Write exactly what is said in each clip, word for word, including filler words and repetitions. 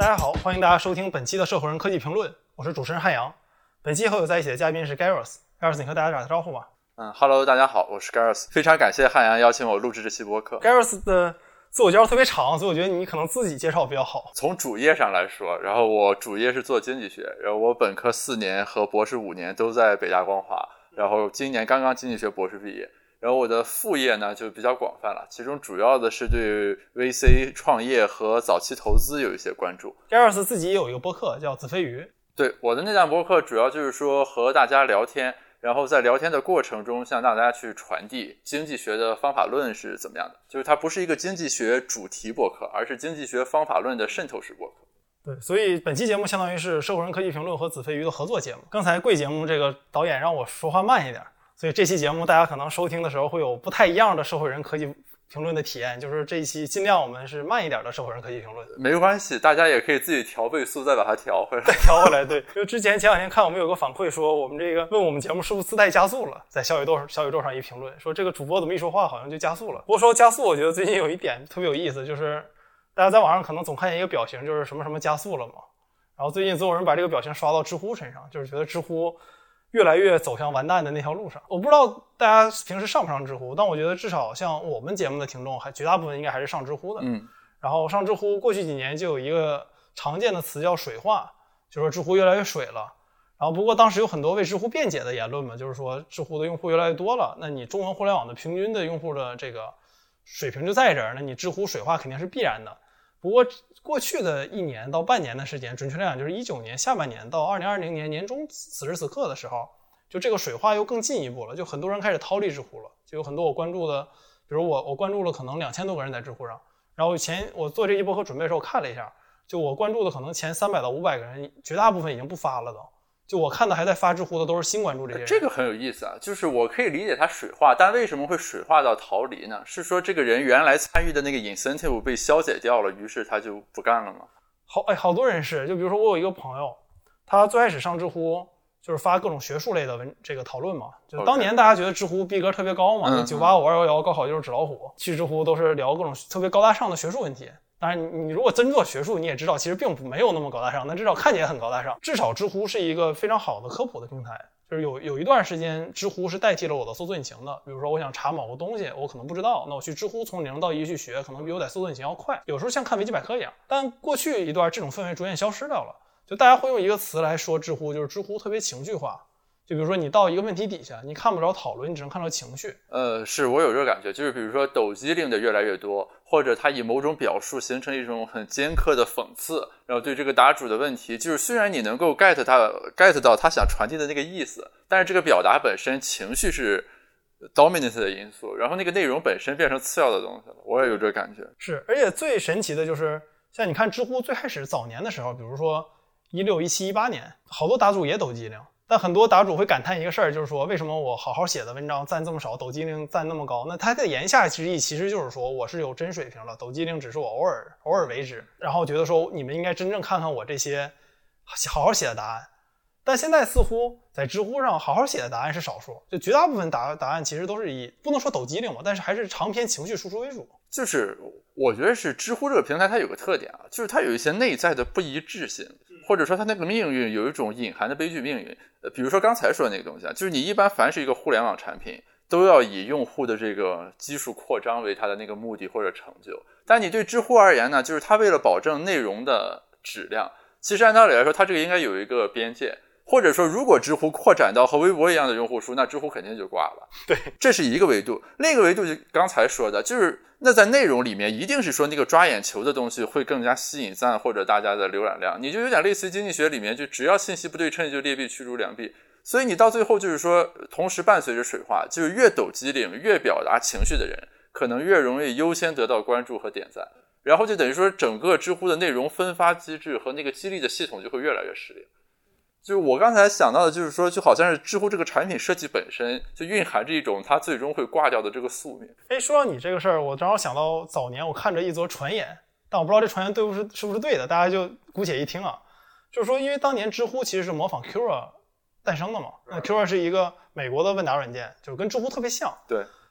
大家好，欢迎大家收听本期的社会人科技评论，我是主持人汉阳。本期和我在一起的嘉宾是 Gareth。Gareth， 你和大家打个招呼吧。 嗯 ，Hello， 大家好，我是 Gareth， 非常感谢汉阳邀请我录制这期播客。 Gareth 的自我介绍特别长，所以我觉得你可能自己介绍比较好。 从主业上来说，然后我主业是做经济学，然后我本科四年和博士五年都在北大光华，然后今年刚刚经济学博士毕业。然后我的副业呢就比较广泛了，其中主要的是对 V C 创业和早期投资有一些关注。 Gareth 自己也有一个播客叫子非鱼。 对，我的那档播客主要就是说和大家聊天，然后在聊天的过程中向大家去传递经济学的方法论是怎么样的，就是它不是一个经济学主题播客，而是经济学方法论的渗透式播客。 对，所以本期节目相当于是社会人科技评论和子非鱼的合作节目。刚才贵节目这个导演让我说话慢一点，所以这期节目大家可能收听的时候会有不太一样的社会人科技评论的体验，就是这一期尽量我们是慢一点的社会人科技评论。 没关系，大家也可以自己调倍速再把它调回来。 再调回来，对。就之前前两天看我们有个反馈说，我们这个问我们节目是不是自带加速了，在小宇宙小宇宙上一评论说这个主播怎么一说话好像就加速了。不过说加速，我觉得最近有一点特别有意思，就是大家在网上可能总看见一个表情，就是什么什么加速了嘛。然后最近总有人把这个表情刷到知乎身上，就是觉得知乎越来越走向完蛋的那条路上。我不知道大家平时上不上知乎，但我觉得至少像我们节目的听众还绝大部分应该还是上知乎的。 嗯， 然后上知乎过去几年就有一个常见的词叫水化，就是说知乎越来越水了。然后不过当时有很多为知乎辩解的言论嘛，就是说知乎的用户越来越多了，那你中文互联网的平均的用户的这个水平就在这儿，那你知乎水化肯定是必然的。不过过去的一年到半年的时间，准确来讲就是一九年下半年到二零二零年年中此时此刻的时候，就这个水化又更进一步了，就很多人开始逃离知乎了。就有很多我关注的，比如我我关注了可能两千多个人在知乎上，然后前我做这一播客准备的时候看了一下，就我关注的可能前三百到五百个人，绝大部分已经不发了都。就我看的还在发知乎的都是新关注这些人。 这个很有意思啊，就是我可以理解它水化，但为什么会水化到逃离呢？是说这个人原来参与的那个 incentive 被消解掉了，于是他就不干了吗？ 好，哎，好多人是，就比如说我有一个朋友，他最开始上知乎就是发各种学术类的文这个讨论嘛，就当年大家觉得知乎逼格特别高嘛，九八五、二幺幺、高考就是纸老虎，去知乎都是聊各种特别高大上的学术问题。当然你，你如果真做学术，你也知道其实并不没有那么高大上，但至少看起来很高大上。至少知乎是一个非常好的科普的平台，就是有有一段时间知乎是代替了我的搜索引擎的。比如说我想查某个东西，我可能不知道，那我去知乎从零到一去学，可能比我在搜索引擎要快，有时候像看维基百科一样。但过去一段这种氛围逐渐消失掉了，就大家会用一个词来说知乎，就是知乎特别情绪化。就比如说你到一个问题底下，你看不着讨论，你只能看到情绪。 呃，是我有这个感觉，就是比如说抖机灵的越来越多，或者它以某种表述形成一种很尖刻的讽刺，然后对这个答主的问题，就是虽然你能够 get 他 get 到他想传递的那个意思，但是这个表达本身情绪是 dominant 的因素，然后那个内容本身变成次要的东西了。我也有这个感觉。 是，而且最神奇的就是像你看知乎最开始早年的时候，比如说一六、一七、一八年，好多答主也抖机灵。但很多答主会感叹一个事儿，就是说为什么我好好写的文章赞这么少，抖机灵赞那么高？那他的言下之意其实就是说我是有真水平了，抖机灵只是我偶尔偶尔为之，然后觉得说你们应该真正看看我这些好好写的答案。但现在似乎在知乎上好好写的答案是少数，就绝大部分答答案其实都是以不能说抖机灵嘛，但是还是长篇情绪输出为主。 就是我觉得是知乎这个平台它有个特点啊，就是它有一些内在的不一致性，或者说它那个命运有一种隐含的悲剧命运。呃，比如说刚才说的那个东西啊，就是你一般凡是一个互联网产品，都要以用户的这个基数扩张为它的那个目的或者成就。但你对知乎而言呢，就是它为了保证内容的质量，其实按道理来说，它这个应该有一个边界。或者说如果知乎扩展到和微博一样的用户数，那知乎肯定就挂了。 对， 这是一个维度。另一个维度就刚才说的，就是那在内容里面一定是说那个抓眼球的东西会更加吸引赞或者大家的浏览量，你就有点类似于经济学里面，就只要信息不对称就劣币驱逐良币。所以你到最后就是说同时伴随着水化，就是越抖机灵越表达情绪的人可能越容易优先得到关注和点赞，然后就等于说整个知乎的内容分发机制和那个激励的系统就会越来越失灵。就是我刚才想到的，就是说就好像是知乎这个产品设计本身就蕴含着一种它最终会挂掉的这个宿命。 哎，说到你这个事儿，我正好想到早年我看着一则传言，但我不知道这传言对不是是不是对的，大家就姑且一听啊。就是说因为当年知乎其实是模仿 Quora 诞生的嘛，那 Quora 是一个美国的问答软件，就是跟知乎特别像。 对，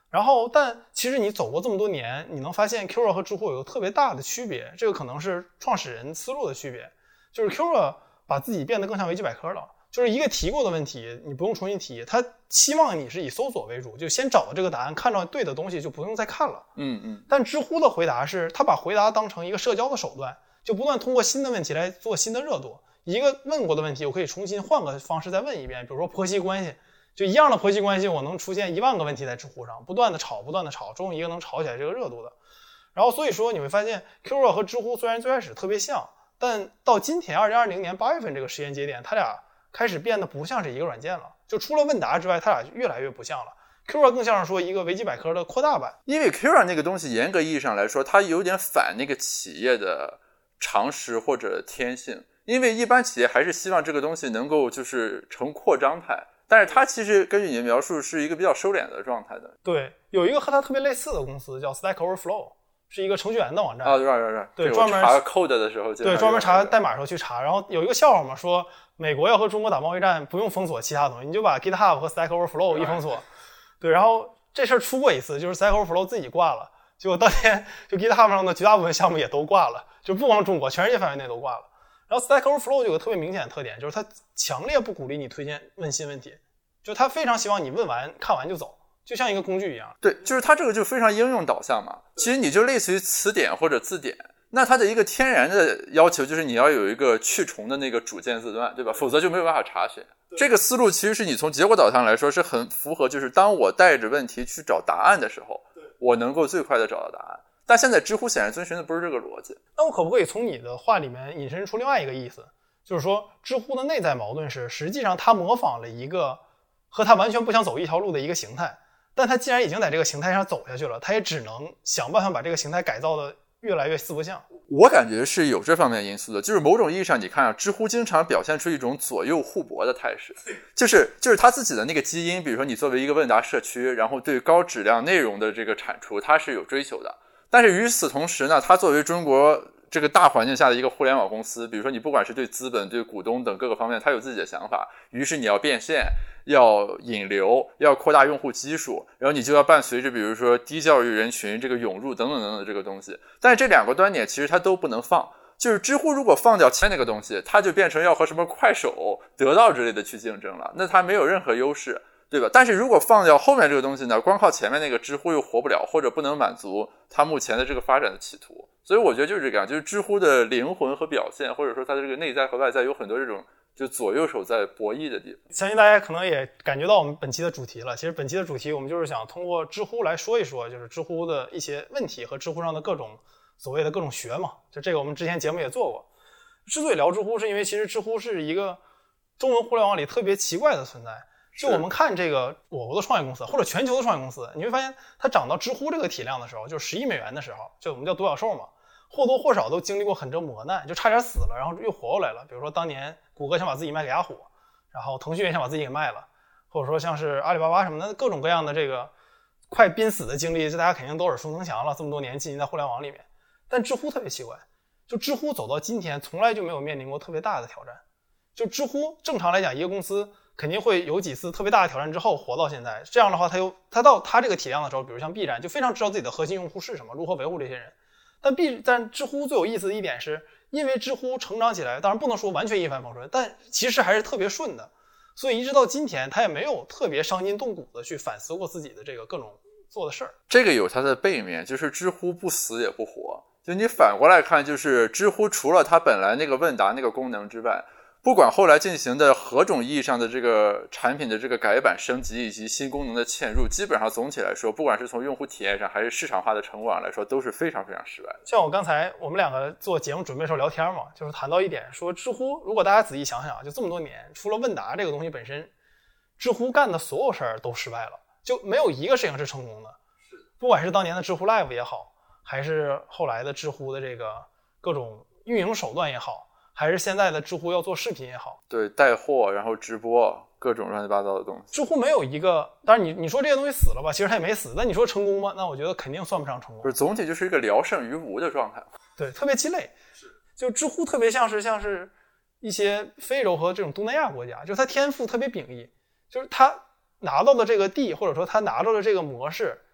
然后，但其实你走过这么多年，你能发现 Quora 和知乎有个特别大的区别，这个可能是创始人思路的区别，就是 Quora 把自己变得更像维基百科了，就是一个提过的问题，你不用重新提，他希望你是以搜索为主，就先找到这个答案，看到对的东西就不用再看了。 嗯嗯。 但知乎的回答是，他把回答当成一个社交的手段，就不断通过新的问题来做新的热度。一个问过的问题，我可以重新换个方式再问一遍，比如说婆媳关系。就一样的婆媳关系，我能出现一万个问题在知乎上，不断的吵，不断的吵，终于一个能吵起来这个热度的。然后所以说你会发现 Quora 和知乎虽然最开始特别像，但到今天二零二零年八月份这个时间节点，它俩开始变得不像是一个软件了。就除了问答之外，它俩越来越不像了。Quora 更像是说一个维基百科的扩大版， 因为 Quora 那个东西严格意义上来说，它有点反那个企业的常识或者天性，因为一般企业还是希望这个东西能够就是成扩张态。但是它其实根据你的描述是一个比较收敛的状态的。 对，有一个和它特别类似的公司叫 Stack Overflow， 是一个程序员的网站。 啊，对对对， 对，专门查 code 的时候， 对，专门查代码的时候去查。然后有一个笑话嘛，说美国要和中国打贸易战，不用封锁其他东西，你就把 GitHub 和 Stack Overflow 一封锁。对，然后这事儿出过一次，就是 Stack Overflow 自己挂了，结果当天就 GitHub 上的绝大部分项目也都挂了，就不光中国，全世界范围内都挂了。然后 Stack Overflow 有个特别明显的特点，就是它强烈不鼓励你推荐问新问题。就他非常希望你问完看完就走，就像一个工具一样。 对，就是他这个就非常应用导向嘛。其实你就类似于词典或者字典，那它的一个天然的要求就是你要有一个去重的那个主键字段，对吧？否则就没有办法查询。这个思路其实是你从结果导向来说是很符合，就是当我带着问题去找答案的时候，我能够最快的找到答案。但现在知乎显然遵循的不是这个逻辑。 那我可不可以从你的话里面引申出另外一个意思，就是说知乎的内在矛盾是，实际上它模仿了一个和他完全不想走一条路的一个形态，但他既然已经在这个形态上走下去了，他也只能想办法把这个形态改造的越来越四不像。 我感觉是有这方面因素的，就是某种意义上你看啊，知乎经常表现出一种左右互搏的态势，就是就是他自己的那个基因，比如说你作为一个问答社区，然后对高质量内容的这个产出它是有追求的，但是与此同时呢，它作为中国这个大环境下的一个互联网公司，比如说你不管是对资本对股东等各个方面它有自己的想法，于是你要变现，要引流，要扩大用户基数，然后你就要伴随着比如说低教育人群这个涌入等等等等这个东西。但是这两个端点其实它都不能放，就是知乎如果放掉前面那个东西，它就变成要和什么快手得到之类的去竞争了，那它没有任何优势，对吧？但是如果放掉后面这个东西呢，光靠前面那个知乎又活不了，或者不能满足它目前的这个发展的企图。所以我觉得就是这个样，就是知乎的灵魂和表现，或者说它的这个内在和外在有很多这种就左右手在博弈的地方。 相信大家可能也感觉到我们本期的主题了，其实本期的主题我们就是想通过知乎来说一说，就是知乎的一些问题和知乎上的各种所谓的各种学嘛，就这个我们之前节目也做过。之所以聊知乎，是因为其实知乎是一个中文互联网里特别奇怪的存在。就我们看这个我国的创业公司或者全球的创业公司，你会发现它涨到知乎这个体量的时候，就十亿美元的时候，就我们叫独角兽嘛，或多或少都经历过很多磨难，就差点死了，然后又活过来了。比如说当年谷歌想把自己卖给雅虎，然后腾讯也想把自己给卖了，或者说像是阿里巴巴什么的，各种各样的这个快濒死的经历，这大家肯定都耳熟能详了，这么多年浸浸在互联网里面。但知乎特别奇怪，就知乎走到今天从来就没有面临过特别大的挑战。就知乎正常来讲，一个公司肯定会有几次特别大的挑战之后活到现在，这样的话他又他到他这个体量的时候，比如像 B 站就非常知道自己的核心用户是什么，如何维护这些人。但 B 但知乎最有意思的一点是，因为知乎成长起来，当然不能说完全一帆风顺，但其实还是特别顺的，所以一直到今天他也没有特别伤筋动骨的去反思过自己的这个各种做的事儿。 这个有它的背面，就是知乎不死也不活。就你反过来看，就是知乎除了它本来那个问答那个功能之外，不管后来进行的何种意义上的这个产品的这个改版升级以及新功能的嵌入，基本上总体来说，不管是从用户体验上还是市场化的成果上来说，都是非常非常失败的。 像我刚才我们两个做节目准备的时候聊天嘛，就是谈到一点，说知乎如果大家仔细想想，就这么多年，除了问答这个东西本身，知乎干的所有事儿都失败了，就没有一个事情是成功的。不管是当年的知乎 Live 也好，还是后来的知乎的这个各种运营手段也好，还是现在的知乎要做视频也好， 对，带货然后直播各种乱七八糟的东西。 知乎没有一个，当然你你说这些东西死了吧，其实它也没死，但你说成功吗？那我觉得肯定算不上成功。 不是，总体就是一个聊胜于无的状态。 对，特别鸡肋。就知乎特别像是像是一些非洲和这种东南亚国家，就是它天赋特别秉异，就是它拿到的这个地，或者说它拿到的这个模式，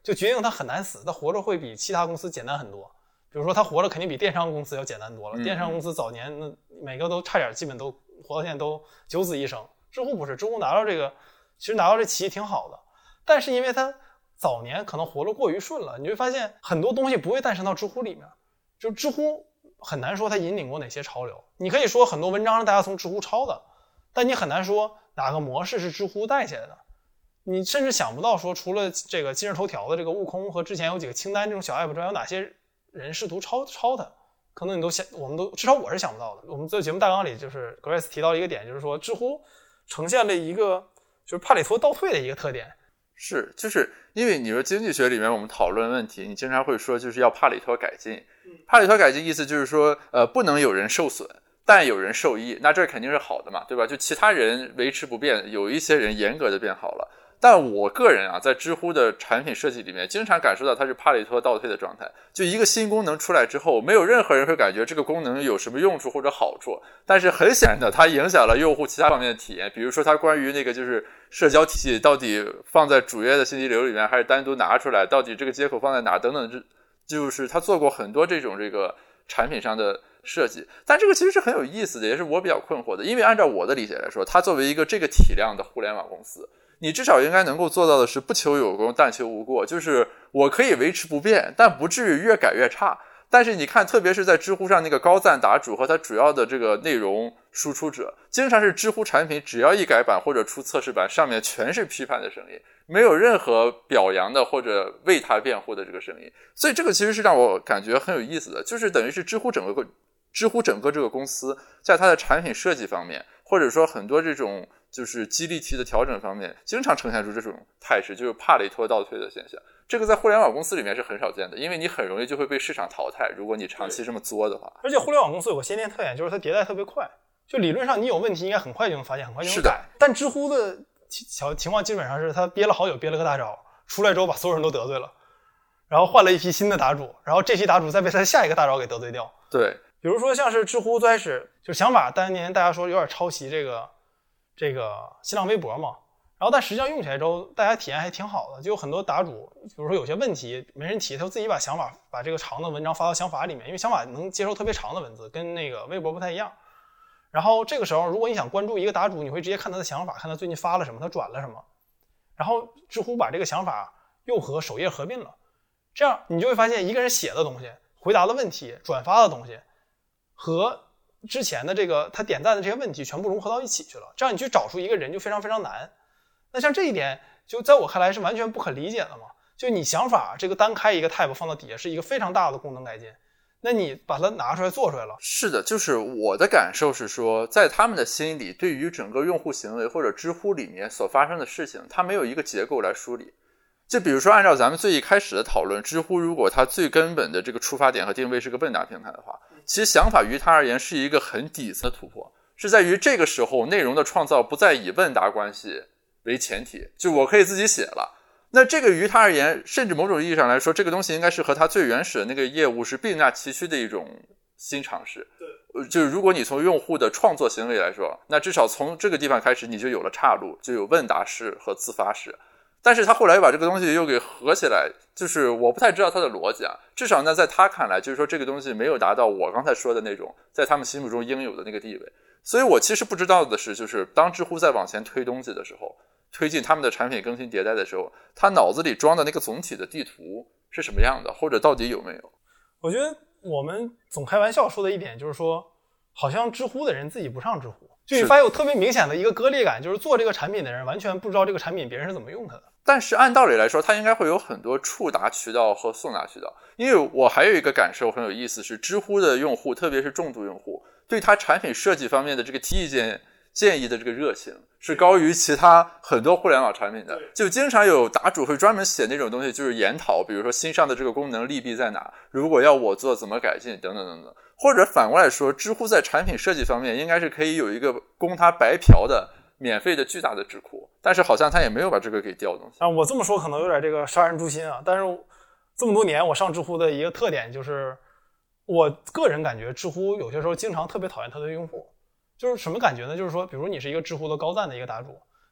就决定它很难死，它活着会比其他公司简单很多。比如说它活着肯定比电商公司要简单多了，嗯、电商公司早年那每个都差点基本都活到现在都九死一生，知乎不是，知乎拿到这个其实拿到这棋挺好的，但是因为它早年可能活得过于顺了，你会发现很多东西不会诞生到知乎里面，就知乎很难说它引领过哪些潮流。你可以说很多文章是大家从知乎抄的，但你很难说哪个模式是知乎带起来的。你甚至想不到说除了这个今日头条的这个悟空和之前有几个清单这种小 app 之外，有哪些人试图抄抄它，可能你都想，我们都至少我是想不到的。我们在节目大纲里就是 Grace 提到一个点，就是说知乎呈现了一个就是帕里托倒退的一个特点。 是，就是因为你说经济学里面我们讨论问题，你经常会说就是要帕里托改进。帕里托改进意思就是说，呃，不能有人受损，但有人受益，那这肯定是好的嘛，对吧？就其他人维持不变，有一些人严格的变好了。但我个人啊，在知乎的产品设计里面，经常感受到它是帕里托倒退的状态。就一个新功能出来之后，没有任何人会感觉这个功能有什么用处或者好处，但是很显然的，它影响了用户其他方面的体验。比如说，它关于那个就是社交体系到底放在主页的信息流里面，还是单独拿出来，到底这个接口放在哪等等，就是它做过很多这种这个产品上的设计。但这个其实是很有意思的，也是我比较困惑的，因为按照我的理解来说，它作为一个这个体量的互联网公司，你至少应该能够做到的是不求有功但求无过，就是我可以维持不变，但不至于越改越差。但是你看，特别是在知乎上那个高赞答主和他主要的这个内容输出者，经常是知乎产品只要一改版或者出测试版，上面全是批判的声音，没有任何表扬的或者为他辩护的这个声音。所以这个其实是让我感觉很有意思的，就是等于是知乎整个知乎整个这个公司在它的产品设计方面，或者说很多这种就是激励题的调整方面，经常呈现出这种态势，就是帕里托倒退的现象。这个在互联网公司里面是很少见的，因为你很容易就会被市场淘汰，如果你长期这么作的话。 而且互联网公司有个先天特点，就是它迭代特别快，就理论上你有问题应该很快就能发现，很快就能改。但知乎的情况基本上是它憋了好久，憋了个大招，出来之后把所有人都得罪了，然后换了一批新的答主，然后这批答主再被他下一个大招给得罪掉。 对， 比如说像是知乎最开始就想法当年大家说有点抄袭这个这个新浪微博嘛，然后但实际上用起来之后大家体验还挺好的，就有很多答主比如说有些问题没人提，他自己把想法把这个长的文章发到想法里面，因为想法能接受特别长的文字，跟那个微博不太一样。然后这个时候如果你想关注一个答主，你会直接看他的想法，看他最近发了什么，他转了什么，然后知乎把这个想法又和首页合并了，这样你就会发现一个人写的东西，回答的问题，转发的东西和之前的这个他点赞的这些问题全部融合到一起去了，这样你去找出一个人就非常非常难。那像这一点就在我看来是完全不可理解的嘛，就你想法这个单开一个 tab 放到底下是一个非常大的功能改进，那你把它拿出来做出来了。 是的，就是我的感受是说，在他们的心里，对于整个用户行为或者知乎里面所发生的事情，它没有一个结构来梳理。就比如说按照咱们最一开始的讨论，知乎如果它最根本的这个出发点和定位是个问答平台的话，其实想法于它而言是一个很底层的突破，是在于这个时候内容的创造不再以问答关系为前提，就我可以自己写了。那这个于他而言，甚至某种意义上来说，这个东西应该是和他最原始的那个业务是并驾齐驱的一种新尝试。对，就是如果你从用户的创作行为来说，那至少从这个地方开始你就有了岔路，就有问答式和自发式。但是他后来又把这个东西又给合起来，就是我不太知道他的逻辑啊。至少呢，在他看来，就是说这个东西没有达到我刚才说的那种在他们心目中应有的那个地位。所以我其实不知道的是，就是当知乎在往前推东西的时候，推进他们的产品更新迭代的时候，他脑子里装的那个总体的地图是什么样的，或者到底有没有。 我觉得我们总开玩笑说的一点就是说，好像知乎的人自己不上知乎，就你发现有特别明显的一个割裂感，就是做这个产品的人完全不知道这个产品别人是怎么用它的。 但是按道理来说，它应该会有很多触达渠道和送达渠道。因为我还有一个感受很有意思，是知乎的用户，特别是重度用户，对它产品设计方面的这个提意见建议的这个热情是高于其他很多互联网产品的。就经常有答主会专门写那种东西，就是研讨，比如说新上的这个功能利弊在哪，如果要我做怎么改进等等等等。或者反过来说，知乎在产品设计方面应该是可以有一个供它白嫖的免费的巨大的智库，但是好像他也没有把这个给调动。 啊，我这么说可能有点这个杀人诛心啊，但是这么多年我上知乎的一个特点就是，我个人感觉知乎有些时候经常特别讨厌它的用户。就是什么感觉呢？就是说比如你是一个知乎的高赞的一个答主，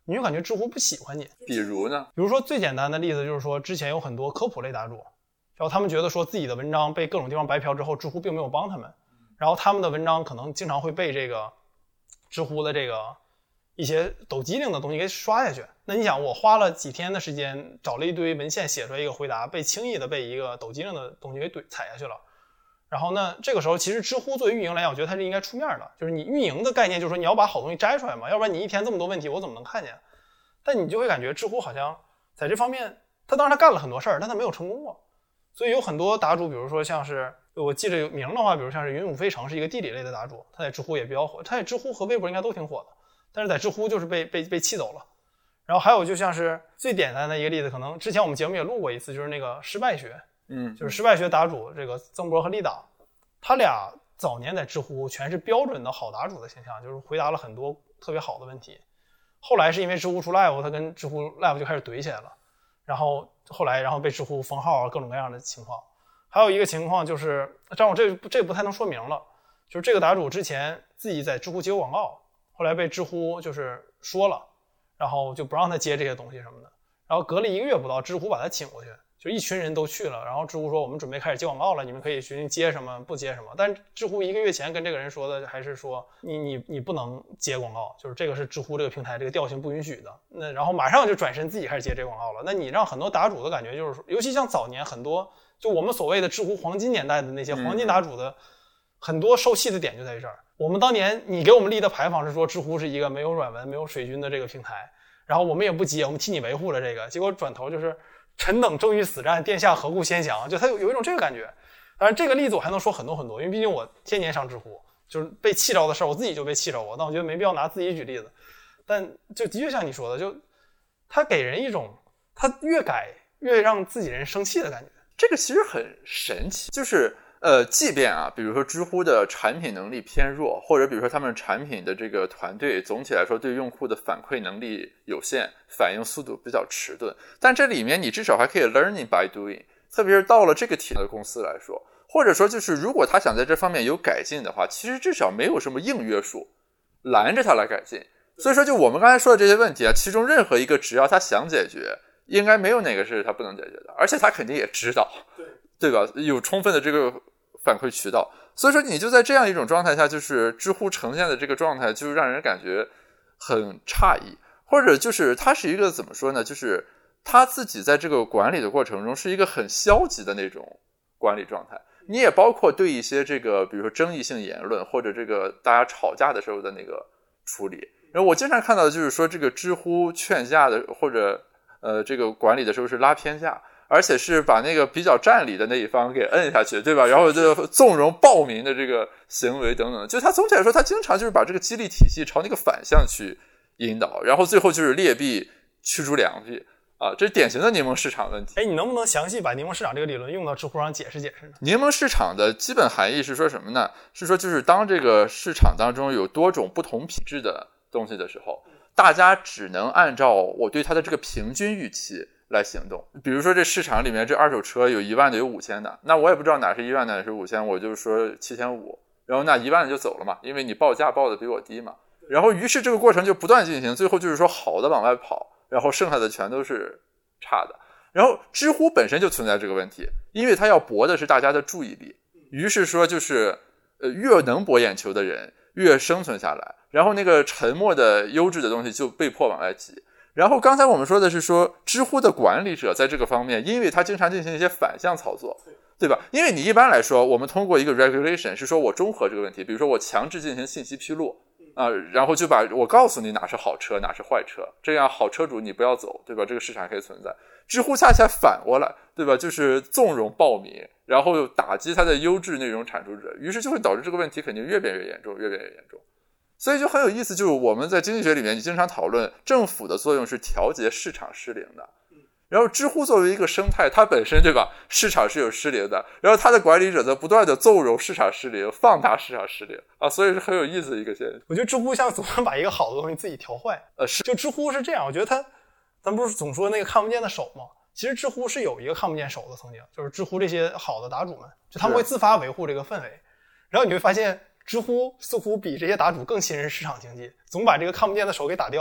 你就感觉知乎不喜欢你。 比如呢？ 比如说最简单的例子就是说，之前有很多科普类答主，然后他们觉得说自己的文章被各种地方白嫖之后，知乎并没有帮他们，然后他们的文章可能经常会被这个知乎的这个一些抖机灵的东西给刷下去。那你想，我花了几天的时间找了一堆文献写出来一个回答，被轻易的被一个抖机灵的东西给怼踩下去了。然后呢，这个时候其实知乎作为运营来讲，我觉得它是应该出面的，就是你运营的概念就是说你要把好东西摘出来嘛，要不然你一天这么多问题我怎么能看见？但你就会感觉知乎好像在这方面，他当然他干了很多事儿，但他没有成功过。所以有很多答主，比如说像是我记着有名的话，比如像是云武非常是一个地理类的答主，他在知乎也比较火，他在知乎和微博应该都挺火的，但是在知乎就是被被被气走了。然后还有就像是最简单的一个例子，可能之前我们节目也录过一次，就是那个失败学。 嗯， 就是失败学答主这个曾博和立党，他俩早年在知乎全是标准的好答主的形象，就是回答了很多特别好的问题。后来是因为知乎出 live， 他跟知乎 live 就开始怼起来了，然后后来然后被知乎封号，各种各样的情况。还有一个情况就是，但我这这不太能说明了，就是这个答主之前自己在知乎接过广告，后来被知乎就是说了，然后就不让他接这些东西什么的，然后隔了一个月不到，知乎把他请过去。就一群人都去了，然后知乎说我们准备开始接广告了，你们可以决定接什么不接什么。但知乎一个月前跟这个人说的还是说你你你不能接广告，就是这个是知乎这个平台这个调性不允许的。那然后马上就转身自己开始接这个广告了。那你让很多答主的感觉就是说，尤其像早年很多就我们所谓的知乎黄金年代的那些黄金答主的、嗯、很多受气的点就在这儿。我们当年你给我们立的牌坊是说知乎是一个没有软文没有水军的这个平台，然后我们也不接，我们替你维护了这个，结果转头就是臣等正欲死战，殿下何故先降？就他有有一种这个感觉。当然，这个例子我还能说很多很多，因为毕竟我天年上知乎，就是被气着的事儿，我自己就被气着过。但我觉得没必要拿自己举例子。但就的确像你说的，就他给人一种他越改越让自己人生气的感觉。 这个其实很神奇，就是呃，即便啊，比如说知乎的产品能力偏弱，或者比如说他们产品的这个团队总体来说对用户的反馈能力有限，反应速度比较迟钝，但这里面你至少还可以 learning by doing， 特别是到了这个体量的公司来说，或者说就是如果他想在这方面有改进的话，其实至少没有什么硬约束拦着他来改进。所以说就我们刚才说的这些问题啊，其中任何一个只要他想解决，应该没有哪个是他不能解决的，而且他肯定也知道，对对吧？有充分的这个反馈渠道。所以说你就在这样一种状态下，就是知乎呈现的这个状态就让人感觉很诧异，或者就是它是一个怎么说呢，就是他自己在这个管理的过程中是一个很消极的那种管理状态。你也包括对一些这个比如说争议性言论，或者这个大家吵架的时候的那个处理。然后我经常看到的就是说这个知乎劝架的或者呃这个管理的时候是拉偏架，而且是把那个比较占理的那一方给摁下去，对吧？然后就纵容暴民的这个行为等等，就他总体来说他经常就是把这个激励体系朝那个反向去引导，然后最后就是劣币驱逐良币啊，这是典型的柠檬市场问题。 哎，你能不能详细把柠檬市场这个理论用到知乎上解释解释呢？ 柠檬市场的基本含义是说什么呢？是说就是当这个市场当中有多种不同品质的东西的时候，大家只能按照我对它的这个平均预期来行动。比如说这市场里面这二手车有一万的有五千的，那我也不知道哪是一万的哪是五千，我就说七千五，然后那一万的就走了嘛，因为你报价报的比我低嘛。然后于是这个过程就不断进行，最后就是说好的往外跑，然后剩下的全都是差的。然后知乎本身就存在这个问题，因为它要博的是大家的注意力，于是说就是呃越能博眼球的人越生存下来，然后那个沉默的优质的东西就被迫往外挤。然后刚才我们说的是说知乎的管理者在这个方面，因为他经常进行一些反向操作，对吧？因为你一般来说我们通过一个 regulation 是说我中和这个问题，比如说我强制进行信息披露啊、呃，然后就把我告诉你哪是好车哪是坏车，这样好车主你不要走，对吧？这个市场可以存在。知乎恰恰反过来，对吧？就是纵容暴民，然后打击它的优质内容产出者，于是就会导致这个问题肯定越变越严重越变越严重。所以就很有意思，就是我们在经济学里面经常讨论政府的作用是调节市场失灵的，然后知乎作为一个生态，它本身对吧市场是有失灵的，然后它的管理者则不断的纵容市场失灵，放大市场失灵啊，所以是很有意思的一个现象。 我觉得知乎像总能把一个好的东西自己调坏， 呃是， 就知乎是这样，我觉得它咱不是总说那个看不见的手吗？其实知乎是有一个看不见手的，曾经就是知乎这些好的答主们，就他们会自发维护这个氛围，然后你会发现知乎似乎比这些答主更信任市场经济，总把这个看不见的手给打掉，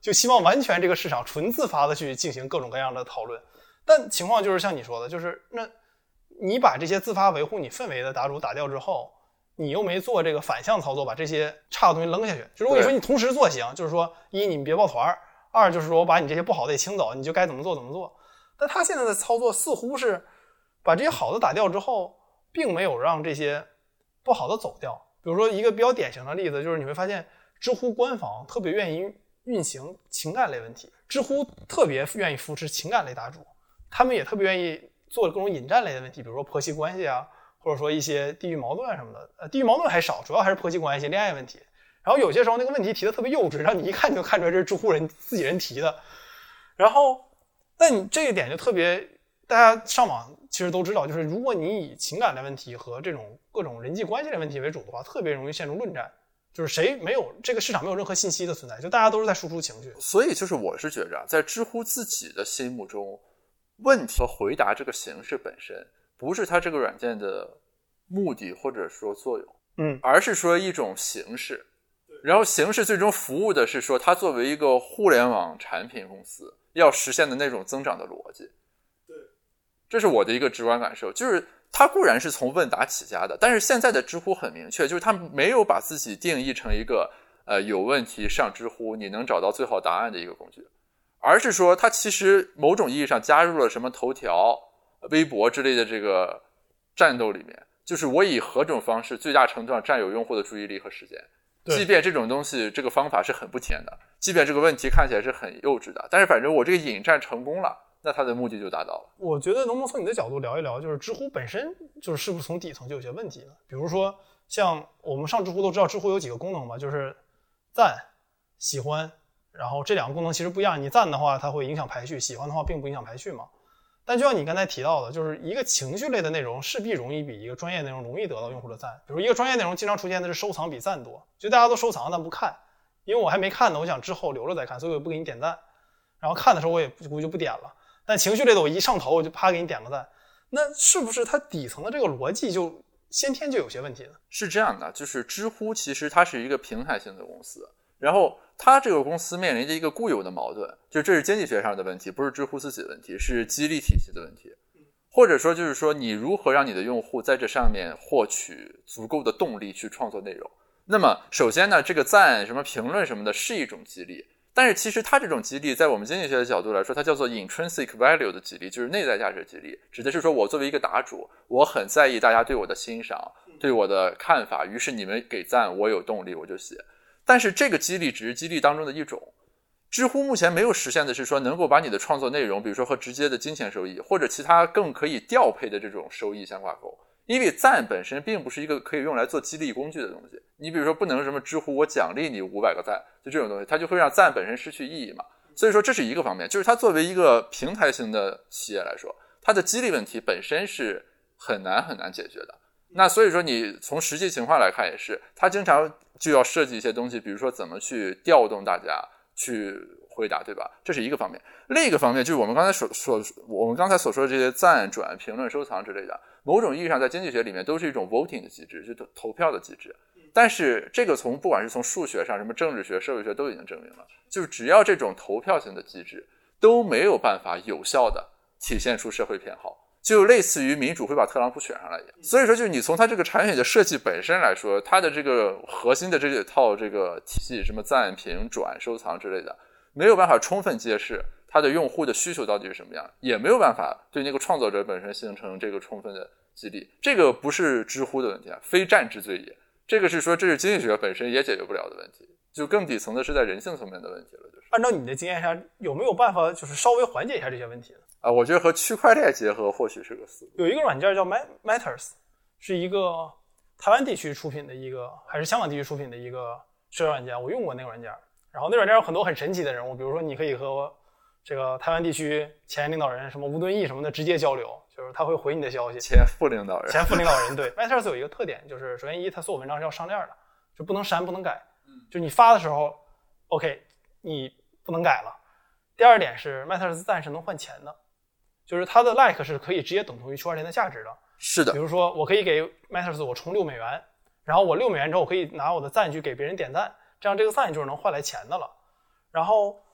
就希望完全这个市场纯自发的去进行各种各样的讨论。但情况就是像你说的，就是那你把这些自发维护你氛围的答主打掉之后，你又没做这个反向操作，把这些差的东西扔下去。就如果你说你同时做行，就是说一你们别抱团，二就是说我把你这些不好的也清走，你就该怎么做怎么做。但他现在的操作似乎是把这些好的打掉之后，并没有让这些不好的走掉。比如说一个比较典型的例子，就是你会发现知乎官方特别愿意运行情感类问题，知乎特别愿意扶持情感类答主，他们也特别愿意做各种引战类的问题，比如说婆媳关系啊，或者说一些地域矛盾什么的。呃，地域矛盾还少，主要还是婆媳关系、恋爱问题。然后有些时候那个问题提的特别幼稚，让你一看就看出来这是知乎人自己人提的。然后，但你这一点就特别，大家上网其实都知道，就是如果你以情感类问题和这种各种人际关系类问题为主的话，特别容易陷入论战。就是谁没有这个市场没有任何信息的存在，就大家都是在输出情绪。 所以就是我是觉着，在知乎自己的心目中，问题和回答这个形式本身不是它这个软件的目的或者说作用， 嗯， 而是说一种形式。然后形式最终服务的是说，它作为一个互联网产品公司要实现的那种增长的逻辑。 对， 这是我的一个直观感受，就是它固然是从问答起家的，但是现在的知乎很明确，就是它没有把自己定义成一个呃有问题上知乎你能找到最好答案的一个工具，而是说它其实某种意义上加入了什么头条、微博之类的这个战斗里面，就是我以何种方式最大程度上占有用户的注意力和时间。即便这种东西这个方法是很不甜的，即便这个问题看起来是很幼稚的，但是反正我这个引战成功了，那它的目的就达到了。 我觉得能不能从你的角度聊一聊，就是知乎本身就是是不是从底层就有些问题呢？比如说像我们上知乎都知道知乎有几个功能嘛，就是赞、喜欢，然后这两个功能其实不一样，你赞的话它会影响排序，喜欢的话并不影响排序嘛。但就像你刚才提到的，就是一个情绪类的内容势必容易比一个专业内容容易得到用户的赞。比如一个专业内容经常出现的是收藏比赞多，就大家都收藏但不看，因为我还没看呢，我想之后留着再看，所以我也不给你点赞。然后看的时候我也估计就不点了。但情绪类的我一上头我就啪给你点个赞，那是不是它底层的这个逻辑就先天就有些问题呢？ 是这样的，就是知乎其实它是一个平台型的公司，然后它这个公司面临着一个固有的矛盾，就这是经济学上的问题，不是知乎自己的问题，是激励体系的问题，或者说就是说你如何让你的用户在这上面获取足够的动力去创作内容。那么首先呢，这个赞什么评论什么的是一种激励，但是其实它这种激励在我们经济学的角度来说，它叫做 intrinsic value 的激励，就是内在价值激励，指的是说我作为一个答主，我很在意大家对我的欣赏，对我的看法，于是你们给赞，我有动力我就写。但是这个激励只是激励当中的一种，知乎目前没有实现的是说能够把你的创作内容比如说和直接的金钱收益或者其他更可以调配的这种收益相挂钩，因为赞本身并不是一个可以用来做激励工具的东西。你比如说不能什么知乎我奖励你五百个赞，就这种东西它就会让赞本身失去意义嘛。所以说这是一个方面，就是它作为一个平台型的企业来说，它的激励问题本身是很难很难解决的。那所以说你从实际情况来看也是，它经常就要设计一些东西，比如说怎么去调动大家去回答，对吧？这是一个方面。另一个方面就是我们刚才所说我们刚才所说的这些赞、转、评论、收藏之类的，某种意义上在经济学里面都是一种 voting 的机制，就投票的机制。但是这个从不管是从数学上，什么政治学、社会学都已经证明了，就是只要这种投票型的机制都没有办法有效的体现出社会偏好，就类似于民主会把特朗普选上来一样。所以说就是你从它这个产品的设计本身来说，它的这个核心的这一套这个体系，什么赞、评、转、收藏之类的，没有办法充分揭示它的用户的需求到底是什么样，也没有办法对那个创作者本身形成这个充分的激励。这个不是知乎的问题啊，非战之罪也。这个是说这是经济学本身也解决不了的问题，就更底层的是在人性层面的问题了。就是按照你的经验下，有没有办法就是稍微缓解一下这些问题呢？ 啊，我觉得和区块链结合或许是个思路。 有一个软件叫 Matters， 是一个台湾地区出品的一个，还是香港地区出品的一个社交软件，我用过那个软件。然后那软件有很多很神奇的人物，比如说你可以和这个台湾地区前领导人什么吴敦义什么的直接交流，就是他会回你的消息。 前副领导人， 前副领导人对。Matters 有一个特点，就是首先一，它所有文章是要上链的，就不能删不能改，就你发的时候 OK 你不能改了。第二点是 Matters 赞是能换钱的，就是它的 like 是可以直接等同于区块链的价值的。 是的， 比如说我可以给 Matters 我充六美元，然后我六美元之后我可以拿我的赞去给别人点赞，这样这个赞就是能换来钱的了。然后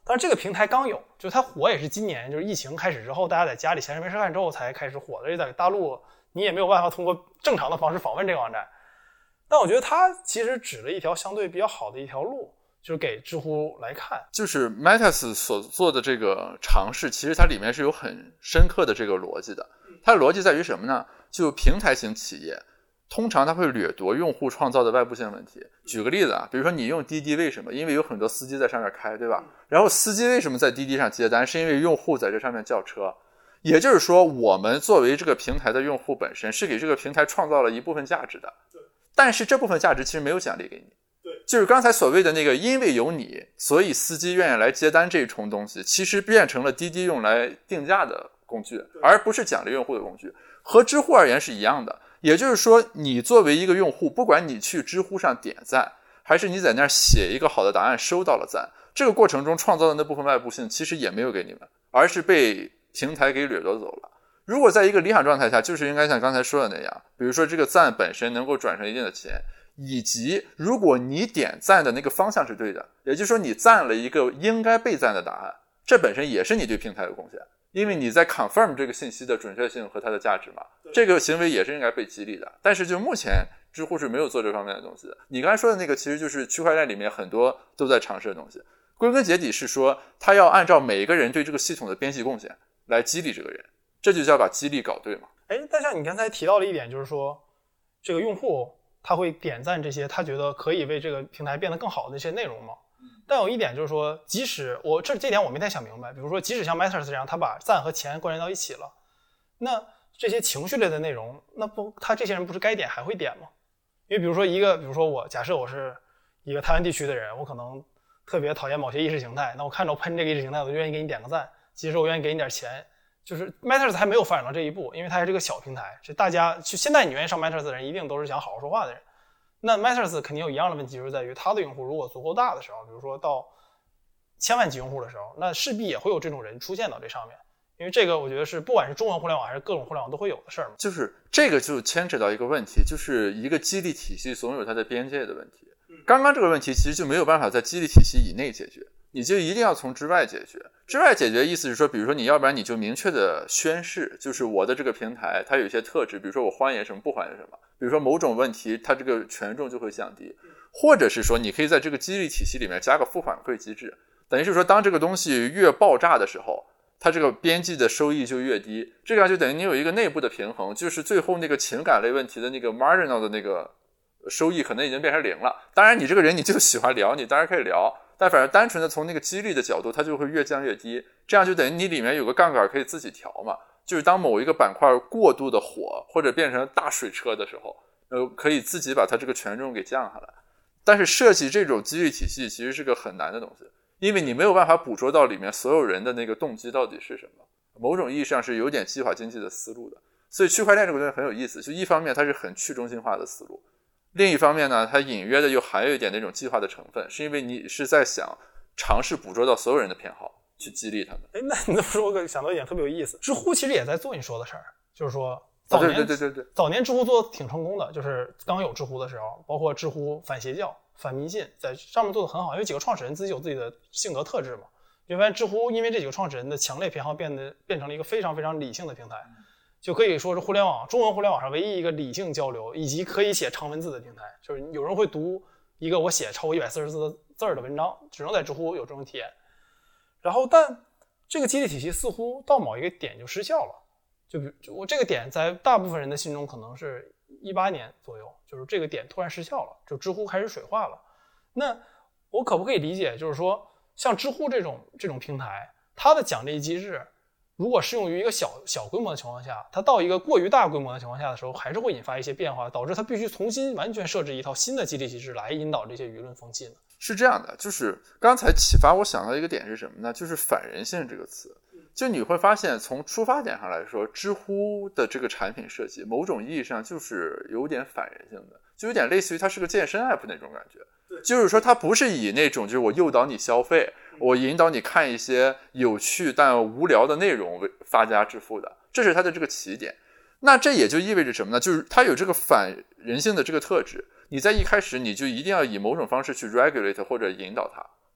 但是这个平台刚有，就它火也是今年，就是疫情开始之后，大家在家里闲着没事干之后才开始火的。而且在大陆你也没有办法通过正常的方式访问这个网站。但我觉得它其实指了一条相对比较好的一条路，就是给知乎来看。 就是 Metas 所做的这个尝试，其实它里面是有很深刻的这个逻辑的。它的逻辑在于什么呢？就平台型企业通常它会掠夺用户创造的外部性问题。举个例子啊，比如说你用滴滴，为什么？因为有很多司机在上面开，对吧？然后司机为什么在滴滴上接单？是因为用户在这上面叫车。也就是说，我们作为这个平台的用户本身是给这个平台创造了一部分价值的，但是这部分价值其实没有奖励给你。就是刚才所谓的那个因为有你所以司机愿意来接单这一重东西，其实变成了滴滴用来定价的工具，而不是奖励用户的工具。和知乎而言是一样的，也就是说你作为一个用户，不管你去知乎上点赞，还是你在那儿写一个好的答案收到了赞，这个过程中创造的那部分外部性其实也没有给你们，而是被平台给掠夺走了。如果在一个理想状态下，就是应该像刚才说的那样，比如说这个赞本身能够转成一定的钱，以及如果你点赞的那个方向是对的，也就是说你赞了一个应该被赞的答案，这本身也是你对平台的贡献，因为你在 confirm 这个信息的准确性和它的价值嘛，这个行为也是应该被激励的。但是就目前知乎是没有做这方面的东西的。你刚才说的那个其实就是区块链里面很多都在尝试的东西，归根结底是说它要按照每一个人对这个系统的边际贡献来激励这个人，这就叫把激励搞对嘛。 哎，但像你刚才提到了一点，就是说这个用户他会点赞这些他觉得可以为这个平台变得更好的一些内容嘛。但有一点就是说，即使我这这点我没太想明白，比如说即使像 Metas 这样他把赞和钱关联到一起了，那这些情绪类的内容，那不他这些人不是该点还会点吗？因为比如说一个比如说我假设我是一个台湾地区的人，我可能特别讨厌某些意识形态，那我看着喷这个意识形态，我就愿意给你点个赞，即使我愿意给你点钱。就是 Metas 还没有发展到这一步，因为它是这个小平台，是大家就现在你愿意上 Metas 的人一定都是想好好说话的人。那 Metas 肯定有一样的问题，就是在于它的用户如果足够大的时候，比如说到千万级用户的时候，那势必也会有这种人出现到这上面。因为这个我觉得是不管是中文互联网还是各种互联网都会有的事儿嘛。 就是这个就牵扯到一个问题，就是一个激励体系总有它的边界的问题。刚刚这个问题其实就没有办法在激励体系以内解决，你就一定要从之外解决。之外解决意思是说，比如说你要不然你就明确的宣示，就是我的这个平台它有一些特质，比如说我欢迎什么不欢迎什么，比如说某种问题它这个权重就会降低，或者是说你可以在这个激励体系里面加个负反馈机制，等于是说当这个东西越爆炸的时候，它这个边际的收益就越低，这样就等于你有一个内部的平衡，就是最后那个情感类问题的那个 marginal 的那个收益可能已经变成零了。当然你这个人你就喜欢聊，你当然可以聊，但反正单纯的从那个激励的角度，它就会越降越低，这样就等于你里面有个杠杆可以自己调嘛，就是当某一个板块过度的火或者变成大水车的时候，呃，可以自己把它这个权重给降下来。但是设计这种激励体系其实是个很难的东西，因为你没有办法捕捉到里面所有人的那个动机到底是什么，某种意义上是有点计划经济的思路的。所以区块链这个东西很有意思，就一方面它是很去中心化的思路，另一方面呢，它隐约的又还有一点那种计划的成分，是因为你是在想尝试捕捉到所有人的偏好去激励他们。 哎，那你这么说我想到一点特别有意思，知乎其实也在做你说的事儿，就是说早年、 啊、对对对对对， 早年知乎做的挺成功的，就是刚有知乎的时候，包括知乎反邪教、反迷信，在上面做的很好，因为几个创始人自己有自己的性格特质嘛。你发现知乎因为这几个创始人的强烈偏好变得变成了一个非常非常理性的平台，就可以说是互联网中文互联网上唯一一个理性交流以及可以写长文字的平台。就是有人会读一个我写超过一百四十字的字儿的文章，只能在知乎有这种体验。然后但这个激励体系似乎到某一个点就失效了，就比如就我这个点在大部分人的心中可能是一八年左右，就是这个点突然失效了，就知乎开始水化了。那我可不可以理解，就是说像知乎这种这种平台，它的奖励机制如果适用于一个小小规模的情况下，它到一个过于大规模的情况下的时候，还是会引发一些变化，导致它必须重新完全设置一套新的激励机制来引导这些舆论风气呢？ 是这样的，就是刚才启发我想到一个点是什么呢？就是反人性这个词。就你会发现从出发点上来说，知乎的这个产品设计某种意义上就是有点反人性的，就有点类似于它是个健身 app 那种感觉。就是说它不是以那种就是我诱导你消费，我引导你看一些有趣但无聊的内容为发家致富的，这是它的这个起点。那这也就意味着什么呢？就是它有这个反人性的这个特质，你在一开始你就一定要以某种方式去 regulate 或者引导它，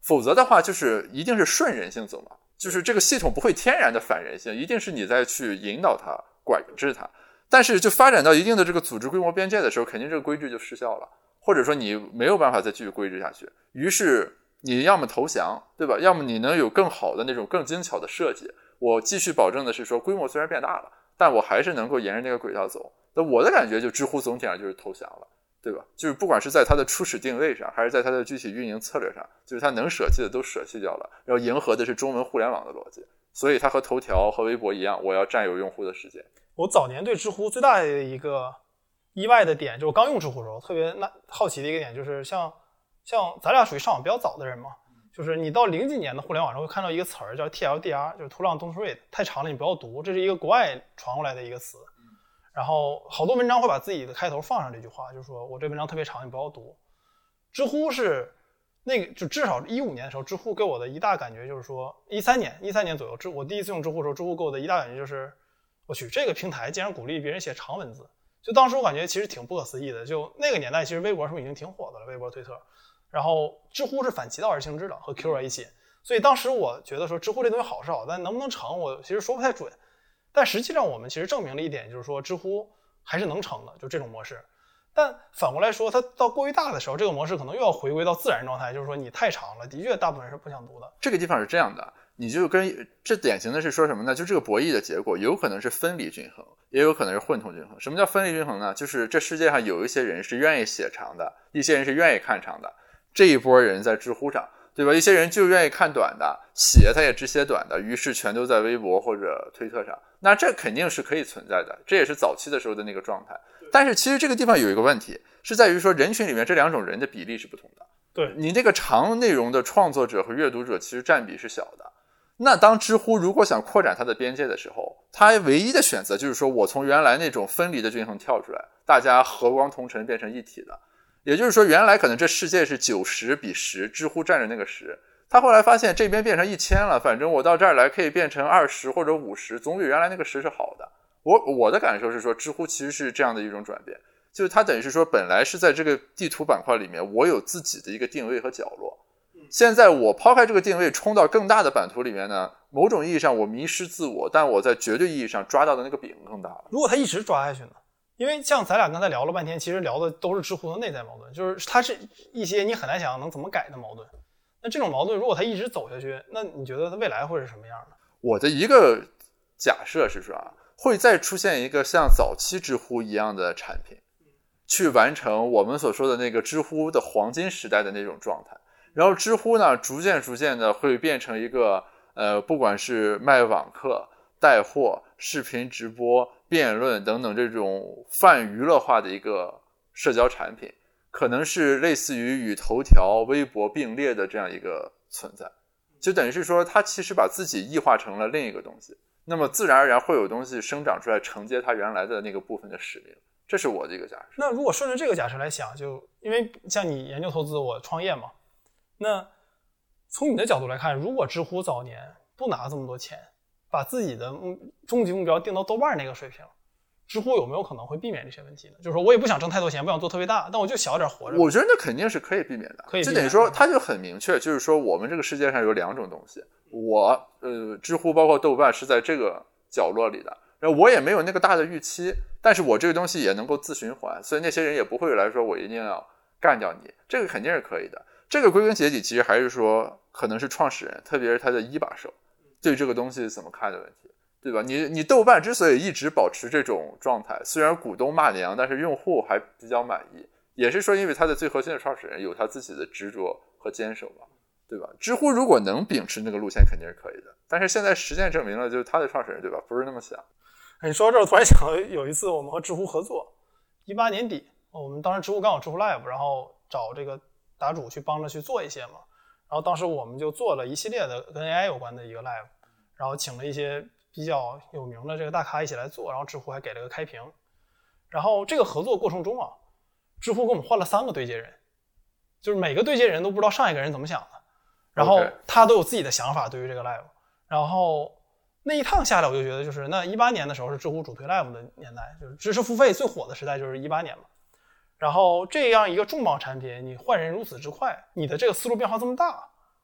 否则的话就是一定是顺人性走嘛，就是这个系统不会天然的反人性，一定是你在去引导它管制它。但是就发展到一定的这个组织规模边界的时候，肯定这个规制就失效了，或者说你没有办法再继续规制下去，于是你要么投降，对吧？要么你能有更好的那种更精巧的设计，我继续保证的是说规模虽然变大了，但我还是能够沿着那个轨道走。那我的感觉就知乎总体上就是投降了，对吧？就是不管是在它的初始定位上，还是在它的具体运营策略上，就是它能舍弃的都舍弃掉了，然后迎合的是中文互联网的逻辑。所以它和头条和微博一样，我要占有用户的时间。 我早年对知乎最大的一个意外的点，就是我刚用知乎的时候特别好奇的一个点，就是像像咱俩属于上网比较早的人嘛，就是你到零几年的互联网上会看到一个词儿叫 T L D R， 就是 Too Long Don't Read， 太长了你不要读，这是一个国外传过来的一个词。然后好多文章会把自己的开头放上这句话，就是说我这文章特别长，你不要读。知乎是那个，就至少一五年的时候，知乎给我的一大感觉就是说，一三年一三年左右，知我第一次用知乎的时候，知乎给我的一大感觉就是，我去这个平台竟然鼓励别人写长文字。就当时我感觉其实挺不可思议的。就那个年代，其实微博是不是已经挺火的了？微博、推特，然后知乎是反其道而行之的，和 Quora 一起。所以当时我觉得说，知乎这东西好是好，但能不能成，我其实说不太准。但实际上我们其实证明了一点，就是说知乎还是能成的，就这种模式。但反过来说，它到过于大的时候，这个模式可能又要回归到自然状态，就是说你太长了，的确大部分人是不想读的。 这个地方是这样的，你就跟这典型的是说什么呢？就这个博弈的结果有可能是分离均衡，也有可能是混同均衡。什么叫分离均衡呢？就是这世界上有一些人是愿意写长的，一些人是愿意看长的，这一波人在知乎上，对吧？一些人就愿意看短的，写他也只写短的，于是全都在微博或者推特上。那这肯定是可以存在的，这也是早期的时候的那个状态。但是其实这个地方有一个问题，是在于说人群里面这两种人的比例是不同的。 对， 你那个长内容的创作者和阅读者其实占比是小的。那当知乎如果想扩展它的边界的时候，它唯一的选择就是说我从原来那种分离的均衡跳出来，大家和光同尘变成一体的。也就是说原来可能这世界是九十比十，知乎占着那个十，他后来发现这边变成一千了，反正我到这儿来可以变成二十或者五十，总比原来那个十是好的。我我的感受是说，知乎其实是这样的一种转变，就是它等于是说，本来是在这个地图板块里面，我有自己的一个定位和角落。现在我抛开这个定位，冲到更大的版图里面呢，某种意义上我迷失自我，但我在绝对意义上抓到的那个饼更大了。 如果他一直抓下去呢？因为像咱俩刚才聊了半天，其实聊的都是知乎的内在矛盾，就是它是一些你很难想象能怎么改的矛盾。那这种矛盾如果它一直走下去，那你觉得它未来会是什么样的？ 我的一个假设是说啊，会再出现一个像早期知乎一样的产品，去完成我们所说的那个知乎的黄金时代的那种状态。然后知乎呢，逐渐逐渐的会变成一个呃，不管是卖网课、带货、视频直播、辩论等等这种泛娱乐化的一个社交产品，可能是类似于与头条、微博并列的这样一个存在。就等于是说，它其实把自己异化成了另一个东西，那么自然而然会有东西生长出来承接它原来的那个部分的使命。这是我的一个假设。 那如果顺着这个假设来想，就因为像你研究投资，我创业嘛，那从你的角度来看，如果知乎早年不拿这么多钱，把自己的终极目标定到豆瓣那个水平，知乎有没有可能会避免这些问题呢？就是说我也不想挣太多钱，不想做特别大，但我就小点活着。 我觉得那肯定是可以避免的， 可以避免的。 就等于说它就很明确，就是说我们这个世界上有两种东西，我呃，知乎包括豆瓣是在这个角落里的，然后我也没有那个大的预期，但是我这个东西也能够自循环，所以那些人也不会来说我一定要干掉你，这个肯定是可以的。这个归根结底其实还是说可能是创始人，特别是他的一把手对这个东西怎么看的问题，对吧？你你豆瓣之所以一直保持这种状态，虽然股东骂娘，但是用户还比较满意，也是说因为他的最核心的创始人有他自己的执着和坚守嘛，对吧？知乎如果能秉持那个路线肯定是可以的，但是现在实践证明了就是他的创始人，对吧，不是那么想。 你说到这儿突然想到有一次我们和知乎合作，一八年底我们当时知乎刚有知乎 Live， 然后找这个答主去帮着去做一些嘛，然后当时我们就做了一系列的跟 A I 有关的一个 Live， 然后请了一些比较有名的这个大咖一起来做，然后知乎还给了个开屏。然后这个合作过程中啊，知乎给我们换了三个对接人，就是每个对接人都不知道上一个人怎么想的，然后他都有自己的想法对于这个 Live。然后那一趟下来我就觉得，就是那一八年的时候是知乎主推 Live 的年代，就是知识付费最火的时代就是一八年嘛。然后这样一个重磅产品你换人如此之快，你的这个思路变化这么大，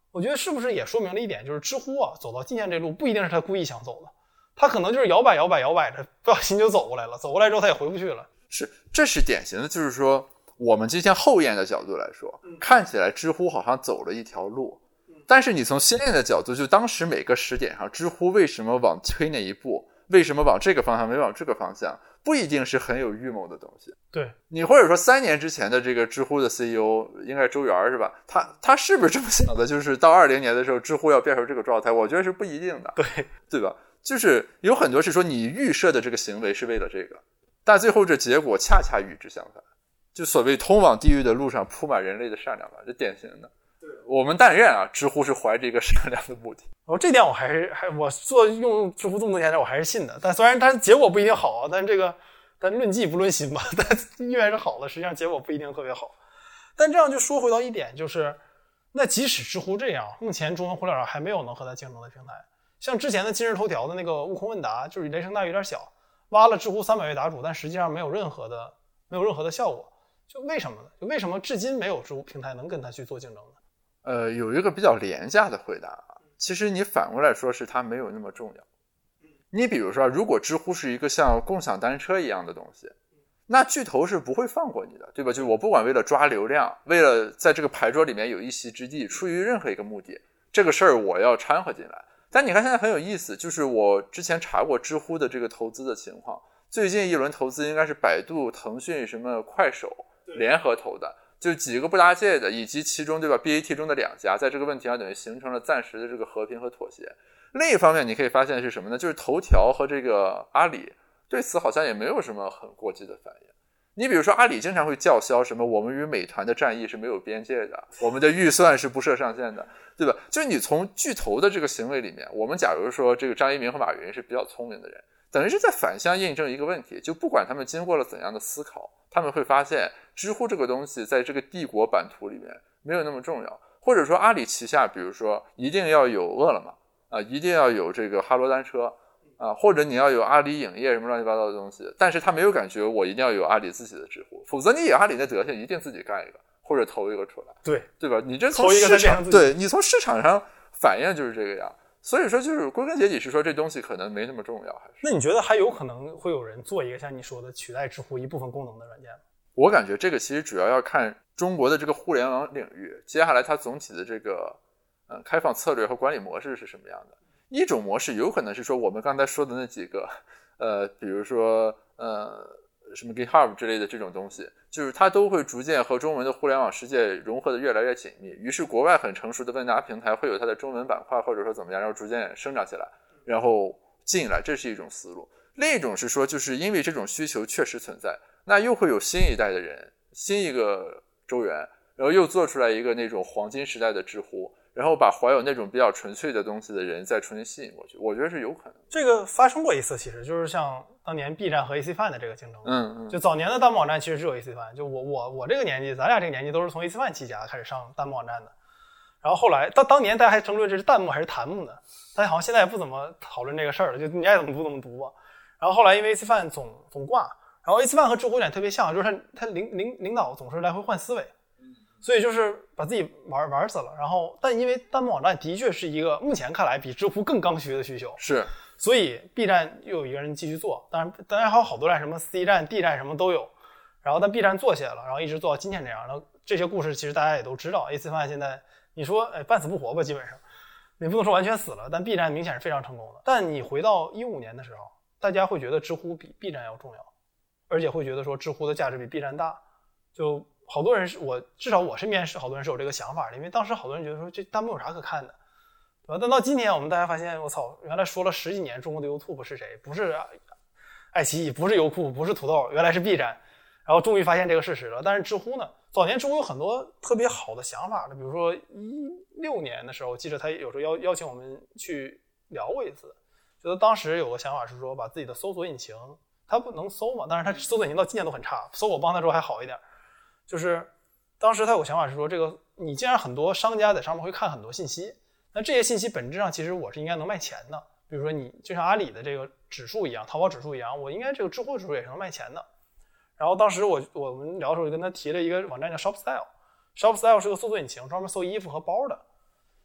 我觉得是不是也说明了一点，就是知乎啊走到今天这路不一定是他故意想走的，他可能就是摇摆摇摆摇摆着，不小心就走过来了，走过来之后他也回不去了。 是，这是典型的，就是说我们今天后验的角度来说， 嗯、 看起来知乎好像走了一条路，但是你从先验的角度，就当时每个时点上，知乎为什么往推那一步，为什么往这个方向没往这个方向，不一定是很有预谋的东西。 对， 你或者说三年之前的这个知乎的 C E O 应该是周源是吧？他他是不是这么想的？就是到二零年的时候，知乎要变成这个状态，我觉得是不一定的。 对， 对吧？就是有很多是说你预设的这个行为是为了这个，但最后这结果恰恰与之相反。就所谓通往地狱的路上铺满人类的善良吧，这典型的。对，我们但愿啊，知乎是怀着一个善良的目的。 哦，这点我还是还我做用知乎这么多年我还是信的。但虽然它结果不一定好啊，但这个但论迹不论心吧，但意愿是好的，实际上结果不一定特别好。但这样就说回到一点，就是那即使知乎这样，目前中文互联网还没有能和它竞争的平台。像之前的今日头条的那个悟空问答，就是雷声大雨点小，挖了知乎三百位答主，但实际上没有任何的没有任何的效果。就为什么呢？就为什么至今没有知乎平台能跟它去做竞争呢？ 呃，有一个比较廉价的回答啊，其实你反过来说是它没有那么重要。你比如说，如果知乎是一个像共享单车一样的东西，那巨头是不会放过你的，对吧？就是我不管为了抓流量，为了在这个牌桌里面有一席之地，出于任何一个目的，这个事儿我要掺和进来。但你看现在很有意思，就是我之前查过知乎的这个投资的情况，最近一轮投资应该是百度、腾讯、什么快手联合投的，就几个不搭界的，以及其中对吧 B A T 中的两家，在这个问题上等于形成了暂时的这个和平和妥协。另一方面你可以发现是什么呢？就是头条和这个阿里对此好像也没有什么很过激的反应。你比如说阿里经常会叫嚣什么我们与美团的战役是没有边界的，我们的预算是不设上限的，对吧？就是你从巨头的这个行为里面，我们假如说这个张一鸣和马云是比较聪明的人，等于是在反向印证一个问题，就不管他们经过了怎样的思考，他们会发现知乎这个东西在这个帝国版图里面没有那么重要。或者说阿里旗下比如说一定要有饿了么啊，一定要有这个哈罗单车啊，或者你要有阿里影业什么乱七八糟的东西，但是他没有感觉我一定要有阿里自己的知乎，否则你以阿里的德行一定自己干一个或者投一个出来， 对对吧？你这从市场对你从市场上反应就是这个样。所以说就是归根结底是说这东西可能没那么重要。还是那你觉得还有可能会有人做一个像你说的取代知乎一部分功能的软件吗？ 我感觉这个其实主要要看中国的这个互联网领域接下来它总体的这个呃开放策略和管理模式是什么样的。一种模式有可能是说我们刚才说的那几个呃比如说呃什么 GitHub 之类的这种东西，就是它都会逐渐和中文的互联网世界融合的越来越紧密，于是国外很成熟的问答平台会有它的中文板块或者说怎么样，然后逐渐生长起来，然后进来，这是一种思路。另一种是说就是因为这种需求确实存在，那又会有新一代的人，新一个周源，然后又做出来一个那种黄金时代的知乎，然后把怀有那种比较纯粹的东西的人再重新吸引过去，我觉得是有可能。 这个发生过一次，其实就是像当年 B 站和 A C Fan 的这个竞争。 嗯嗯。 就早年的弹幕网站其实只有 A C Fan， 就我我我这个年纪，咱俩这个年纪都是从 A C Fan 起家开始上弹幕网站的。然后后来当当年大家还争论这是弹幕还是弹幕呢，大家好像现在也不怎么讨论这个事儿了，就你爱怎么读怎么读吧。然后后来因为 A C Fan 总总挂，然后 A C Fan 和知乎有点特别像，就是他他领领领导总是来回换思维。所以就是把自己玩玩死了，然后但因为弹幕网站的确是一个目前看来比知乎更刚需的需求， 是， 所以 B 站又有一个人继续做，当然当然还有好多站，什么 C 站、D 站什么都有，然后但 B 站做起来了，然后一直做到今天这样，然后这些故事其实大家也都知道 ，A C Fan 现在你说哎半死不活吧，基本上你不能说完全死了，但 B 站明显是非常成功的。但你回到一五年的时候，大家会觉得知乎比 B 站要重要，而且会觉得说知乎的价值比 B 站大，就。好多人是我至少我身边是好多人是有这个想法的，因为当时好多人觉得说这弹幕有啥可看的，对吧？但到今天我们大家发现，我操，原来说了十几年中国的 YouTube 是谁？不是爱奇艺，不是优酷，不是土豆，原来是 B 站。然后终于发现这个事实了。但是知乎呢，早年知乎有很多特别好的想法的，比如说一六年的时候，记得他有时候邀邀请我们去聊过一次，觉得当时有个想法是说把自己的搜索引擎，他不能搜嘛，但是他搜索引擎到今年都很差，搜我帮他之后还好一点。就是当时他有个想法是说，这个你既然很多商家在上面会看很多信息，那这些信息本质上其实我是应该能卖钱的。比如说你就像阿里的这个指数一样，淘宝指数一样，我应该这个知乎指数也是能卖钱的。然后当时我我们聊的时候就跟他提了一个网站叫 ShopStyle，ShopStyle 是个搜索引擎，专门搜衣服和包的。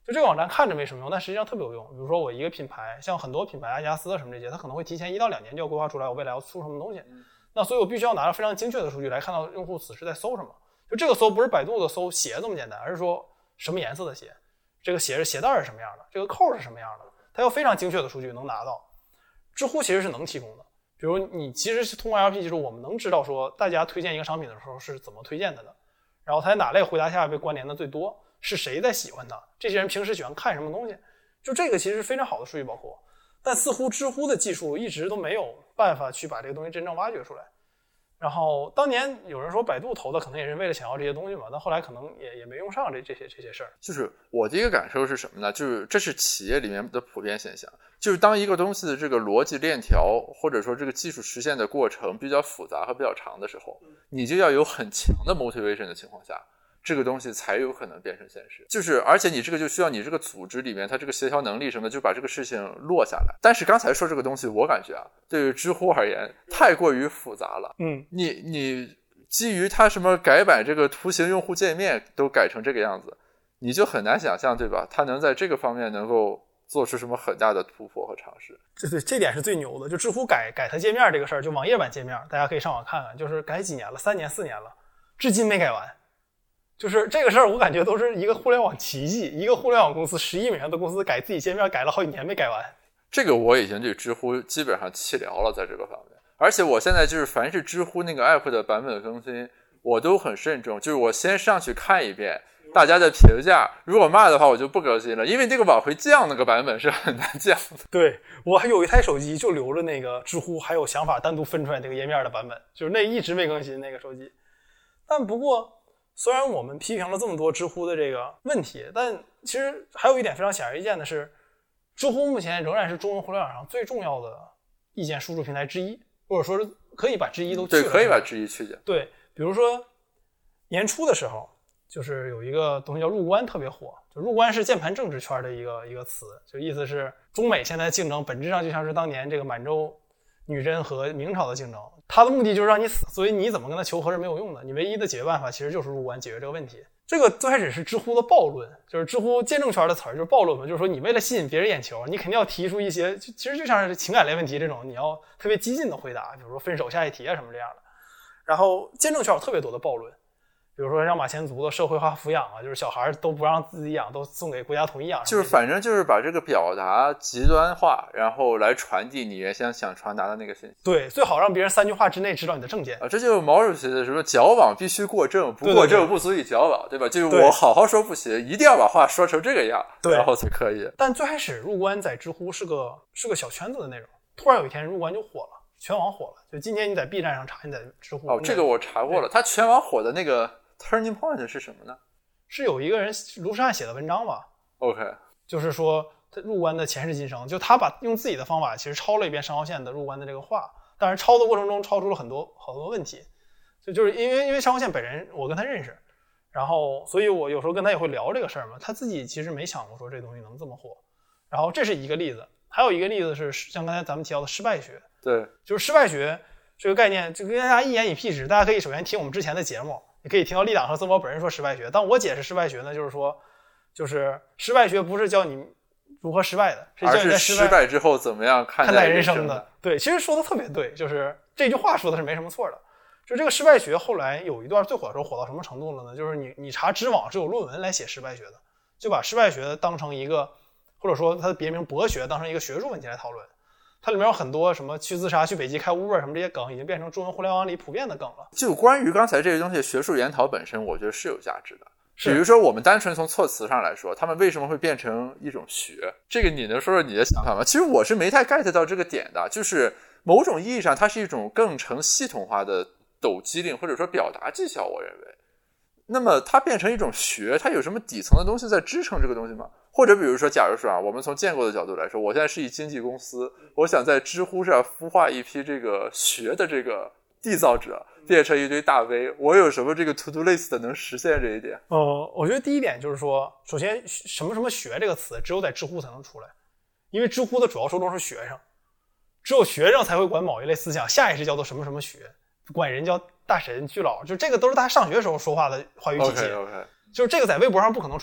就这个网站看着没什么用，但实际上特别有用。比如说我一个品牌，像很多品牌，阿迪达斯什么这些，它可能会提前一到两年就要规划出来我未来要出什么东西。那所以我必须要拿到非常精确的数据来看到用户此时在搜什么。就这个搜不是百度的搜鞋这么简单，而是说什么颜色的鞋，这个鞋是鞋带是什么样的，这个扣是什么样的，它要非常精确的数据能拿到。知乎其实是能提供的。比如你其实是通过 L P 技术，我们能知道说大家推荐一个商品的时候是怎么推荐的的，然后它在哪类回答下被关联的最多，是谁在喜欢它，这些人平时喜欢看什么东西，就这个其实是非常好的数据保护。但似乎知乎的技术一直都没有办法去把这个东西真正挖掘出来。然后当年有人说百度投的可能也是为了想要这些东西嘛，但后来可能也也没用上这这些这些事儿。 就是我的一个感受是什么呢？就是这是企业里面的普遍现象，就是当一个东西的这个逻辑链条或者说这个技术实现的过程比较复杂和比较长的时候，你就要有很强的 motivation 的情况下，这个东西才有可能变成现实。就是而且你这个就需要你这个组织里面它这个协调能力什么的，就把这个事情落下来。但是刚才说这个东西我感觉啊，对于知乎而言太过于复杂了。 嗯， 你你基于它什么改版这个图形用户界面都改成这个样子，你就很难想象，对吧？它能在这个方面能够做出什么很大的突破和尝试。 这对这点是最牛的。就知乎改改它界面这个事儿，就网页版界面大家可以上网看看，就是改几年了，三年四年了，至今没改完。就是这个事儿我感觉都是一个互联网奇迹，一个互联网公司十亿美元的公司改自己界面改了好几年没改完。 这个我已经对知乎基本上弃疗了，在这个方面。而且我现在就是凡是知乎那个 app 的版本更新我都很慎重，就是我先上去看一遍大家的评价，如果骂的话我就不更新了，因为那个往回降那个版本是很难降的。 对，我还有一台手机就留着那个知乎还有想法单独分出来那个页面的版本，就是那一直没更新那个手机。但不过虽然我们批评了这么多知乎的这个问题，但其实还有一点非常显而易见的是，知乎目前仍然是中文互联网上最重要的意见输出平台之一，或者说是可以把之一都去了。 对，可以把之一去掉。 对，比如说年初的时候，就是有一个东西叫入关特别火，就入关是键盘政治圈的一个一个词，就意思是中美现在的竞争本质上就像是当年这个满洲女真和明朝的竞争，它的目的就是让你死，所以你怎么跟他求和是没有用的，你唯一的解决办法其实就是入关解决这个问题。这个最开始是知乎的暴论，就是知乎见证圈的词儿就是暴论嘛，就是说你为了吸引别人眼球，你肯定要提出一些其实就像是情感类问题这种你要特别激进的回答，比如说分手下一题啊什么这样的。然后见证圈有特别多的暴论，比如说像马前卒的社会化抚养啊，就是小孩都不让自己养，都送给国家统一养， 就是反正就是把这个表达极端化，然后来传递你原先想传达的那个信息。 对，最好让别人三句话之内知道你的政见啊，这就是毛主席的什么矫枉必须过正，不过正不足以矫枉， 对, 对, 对, 对吧？就是我好好说不行，一定要把话说成这个样， 对， 然后才可以。 但最开始入关在知乎是个是个小圈子的内容，突然有一天入关就火了，全网火了。就今天你在 B 站上查，你在知乎， 哦，这个我查过了，它全网火的那个turning point 是什么呢？ 是有一个人卢士汉写的文章吧 OK， 就是说他入关的前世今生，就他把用自己的方法其实抄了一遍上号线的入关的这个话，但是抄的过程中抄出了很多好多问题，就就是因为因为上号线本人我跟他认识，然后所以我有时候跟他也会聊这个事儿嘛，他自己其实没想过说这东西能这么火。然后这是一个例子，还有一个例子是像刚才咱们提到的失败学。 对， 就是失败学这个概念，就跟大家一言以蔽之。大家可以首先听我们之前的节目，你可以听到立党和曾宝本人说失败学。当我解释失败学呢，就是说，就是失败学不是教你如何失败的，是教你在失败，失败之后怎么样看待人生的。对，其实说的特别对，就是这句话说的是没什么错的。就这个失败学后来有一段最火的时候火到什么程度了呢？就是你你查知网是有论文来写失败学的，就把失败学当成一个，或者说它的别名博学当成一个学术问题来讨论。它里面有很多什么去自杀、去北极开 Uber 什么这些梗，已经变成中文互联网里普遍的梗了。 就关于刚才这些东西，学术研讨本身，我觉得是有价值的。比如说，我们单纯从措辞上来说，他们为什么会变成一种学？这个你能说说你的想法吗？其实我是没太 get 到这个点的，就是某种意义上，它是一种更成系统化的抖机灵或者说表达技巧，我认为。那么它变成一种学，它有什么底层的东西在支撑这个东西吗？或者比如说假如说啊，我们从建构的角度来说，我现在是一经纪公司，我想在知乎上孵化一批这个学的这个缔造者，变成一堆大 V， 我有什么这个 to do list 能实现这一点？ 呃，我觉得第一点就是说，首先什么什么学这个词只有在知乎才能出来，因为知乎的主要受众是学生，只有学生才会管某一类思想下意识叫做什么什么学，管人叫大神巨老，就这个都是大家上学时候说话的话语体系。 OK OK， 就是这个在微博上不可能出现的，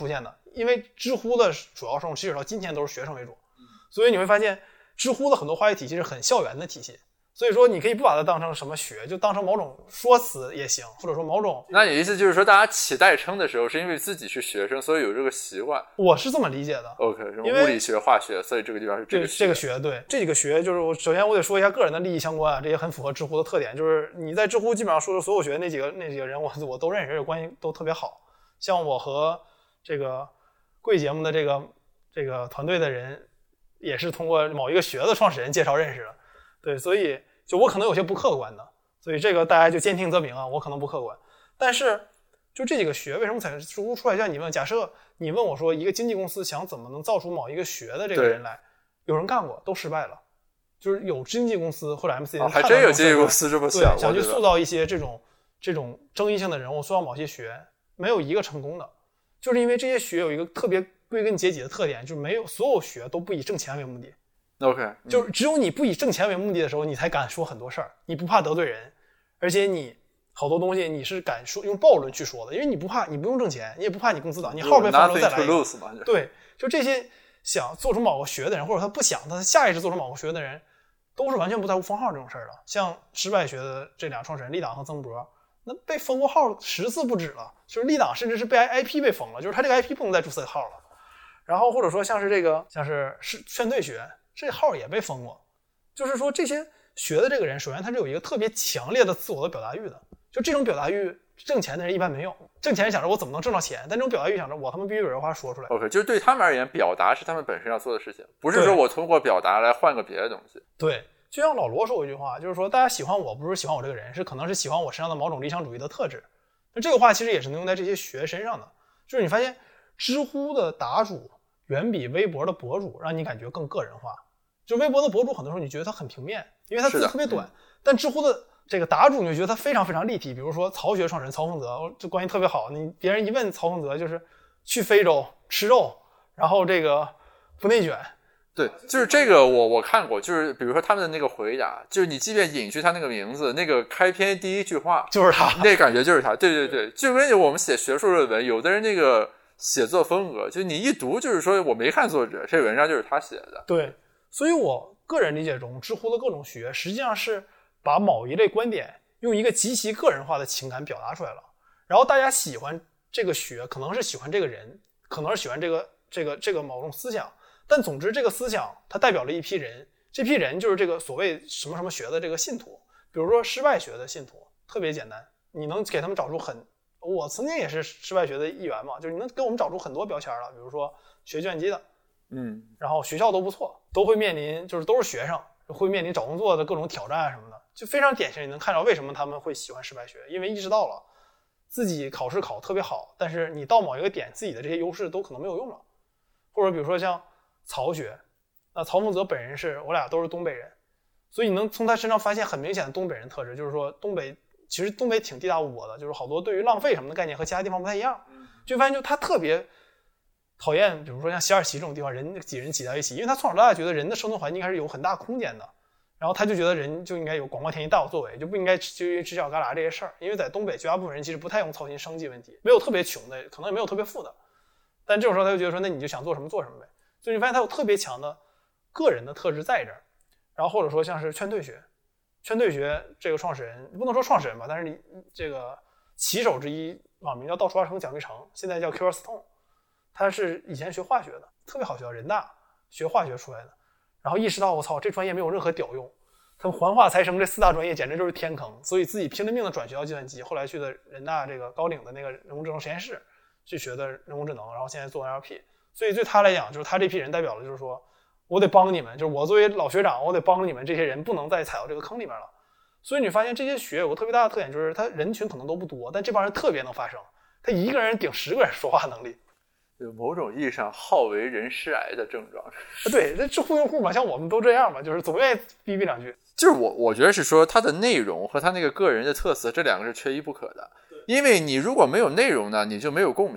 因为知乎的主要受众其实到今天都是学生为主，所以你会发现知乎的很多话语体系是很校园的体系。所以说你可以不把它当成什么学，就当成某种说辞也行，或者说某种。 那你意思就是说大家起代称的时候是因为自己是学生，所以有这个习惯？ 我是这么理解的。 OK， 什么物理学化学，所以这个地方是这个学。 这个学对这几个学，就是我首先我得说一下个人的利益相关啊，这也很符合知乎的特点，就是你在知乎基本上说的所有学那几个那几个人我我都认识，这关系都特别好。像我和这个贵节目的这个这个团队的人也是通过某一个学的创始人介绍认识的。对，所以就我可能有些不客观的，所以这个大家就兼听则明啊，我可能不客观。但是就这几个学为什么才知乎出来？像你问，假设你问我说一个经纪公司想怎么能造出某一个学的这个人来，有人干过，都失败了。就是有经纪公司或者 M C N、哦、 还真有经纪公司这么想， 对，想去塑造一些这种这种争议性的人物，塑造某些学，没有一个成功的，就是因为这些学有一个特别归根结底的特点，就是没有所有学都不以挣钱为目的。 OK，嗯、 就是只有你不以挣钱为目的的时候，你才敢说很多事儿，你不怕得罪人，而且你好多东西你是敢说用暴论去说的，因为你不怕，你不用挣钱，你也不怕你公司倒，你号被封了再来一个。对，就这些想做出某个学的人，或者他不想他下意识做出某个学的人，都是完全不在乎封号这种事儿的。像失败学的这俩创始人立党和曾博，那被封过号十次不止了，就是立党甚至是被 I P 被封了，就是他这个 I P 不能再注册号了。然后或者说像是这个像是是劝退学。这号也被封过，就是说这些学的这个人，首先他是有一个特别强烈的自我的表达欲的，就这种表达欲，挣钱的人一般没有。挣钱想着我怎么能挣到钱，但这种表达欲想着我他妈必须有人话说出来。 OK， 就是对他们而言，表达是他们本身要做的事情，不是说我通过表达来换个别的东西。 对，就像老罗说过一句话，就是说大家喜欢我不是喜欢我这个人，是可能是喜欢我身上的某种理想主义的特质。那这个话其实也是能用在这些学身上的，就是你发现知乎的答主远比微博的博主让你感觉更个人化。就微博的博主很多时候你觉得他很平面，因为他字特别短，但知乎的这个答主你就觉得他非常非常立体。比如说曹学创始人曹凤泽，这关系特别好，你别人一问曹凤泽就是去非洲吃肉，然后这个不内卷。 对，就是这个我我看过，就是比如说他们的那个回答，就是你即便隐去他那个名字，那个开篇第一句话就是他， 那感觉就是他。对对对，就跟我们写学术论文，有的人那个写作风格，就你一读就是说我没看作者，这文章就是他写的。 对。所以我个人理解中，知乎的各种学实际上是把某一类观点用一个极其个人化的情感表达出来了，然后大家喜欢这个学，可能是喜欢这个人，可能是喜欢这个这个这个某种思想，但总之这个思想它代表了一批人，这批人就是这个所谓什么什么学的这个信徒。比如说失败学的信徒特别简单，你能给他们找出很，我曾经也是失败学的一员嘛，就是你能给我们找出很多标签了，比如说学计算机的，嗯，然后学校都不错，都会面临就是都是学生，会面临找工作的各种挑战什么的，就非常典型。你能看到为什么他们会喜欢失败学，因为意识到了自己考试考特别好，但是你到某一个点，自己的这些优势都可能没有用了。或者比如说像曹学，那曹凤泽本人是我俩都是东北人，所以你能从他身上发现很明显的东北人特质，就是说东北其实东北挺地大物博的，就是好多对于浪费什么的概念和其他地方不太一样，就发现就他特别讨厌比如说像西二旗这种地方人挤人挤在一起，因为他从小到大觉得人的生存环境应该是有很大空间的，然后他就觉得人就应该有广阔天地大有作为，就不应该就因为犄角旮旯这些事儿。因为在东北绝大部分人其实不太用操心生计问题，没有特别穷的，可能也没有特别富的，但这种时候他就觉得说那你就想做什么做什么呗。所以你发现他有特别强的个人的特质在这儿。然后或者说像是劝退学，劝退学这个创始人不能说创始人吧，但是你这个旗手之一，网名叫倒数二成蒋玉成，现在叫 Q R Stone， 他是以前学化学的，特别好学，人大学化学出来的，然后意识到我操这专业没有任何屌用，他们环化财生这四大专业简直就是天坑，所以自己拼了命的转学到计算机，后来去的人大这个高岭的那个人工智能实验室去学的人工智能，然后现在做 N L P。 所以对他来讲，就是他这批人代表了就是说我得帮你们，就是我作为老学长我得帮你们这些人不能再踩到这个坑里面了。所以你发现这些学有个特别大的特点，就是他人群可能都不多，但这帮人特别能发声，他一个人顶十个人说话能力， 有某种意义上好为人师癌的症状。 对，这知乎用户嘛，像我们都这样嘛，就是总愿意逼逼两句。 就是我我觉得是说他的内容和他那个个人的特色，这两个是缺一不可的。因为你如果没有内容呢，你就没有共鸣。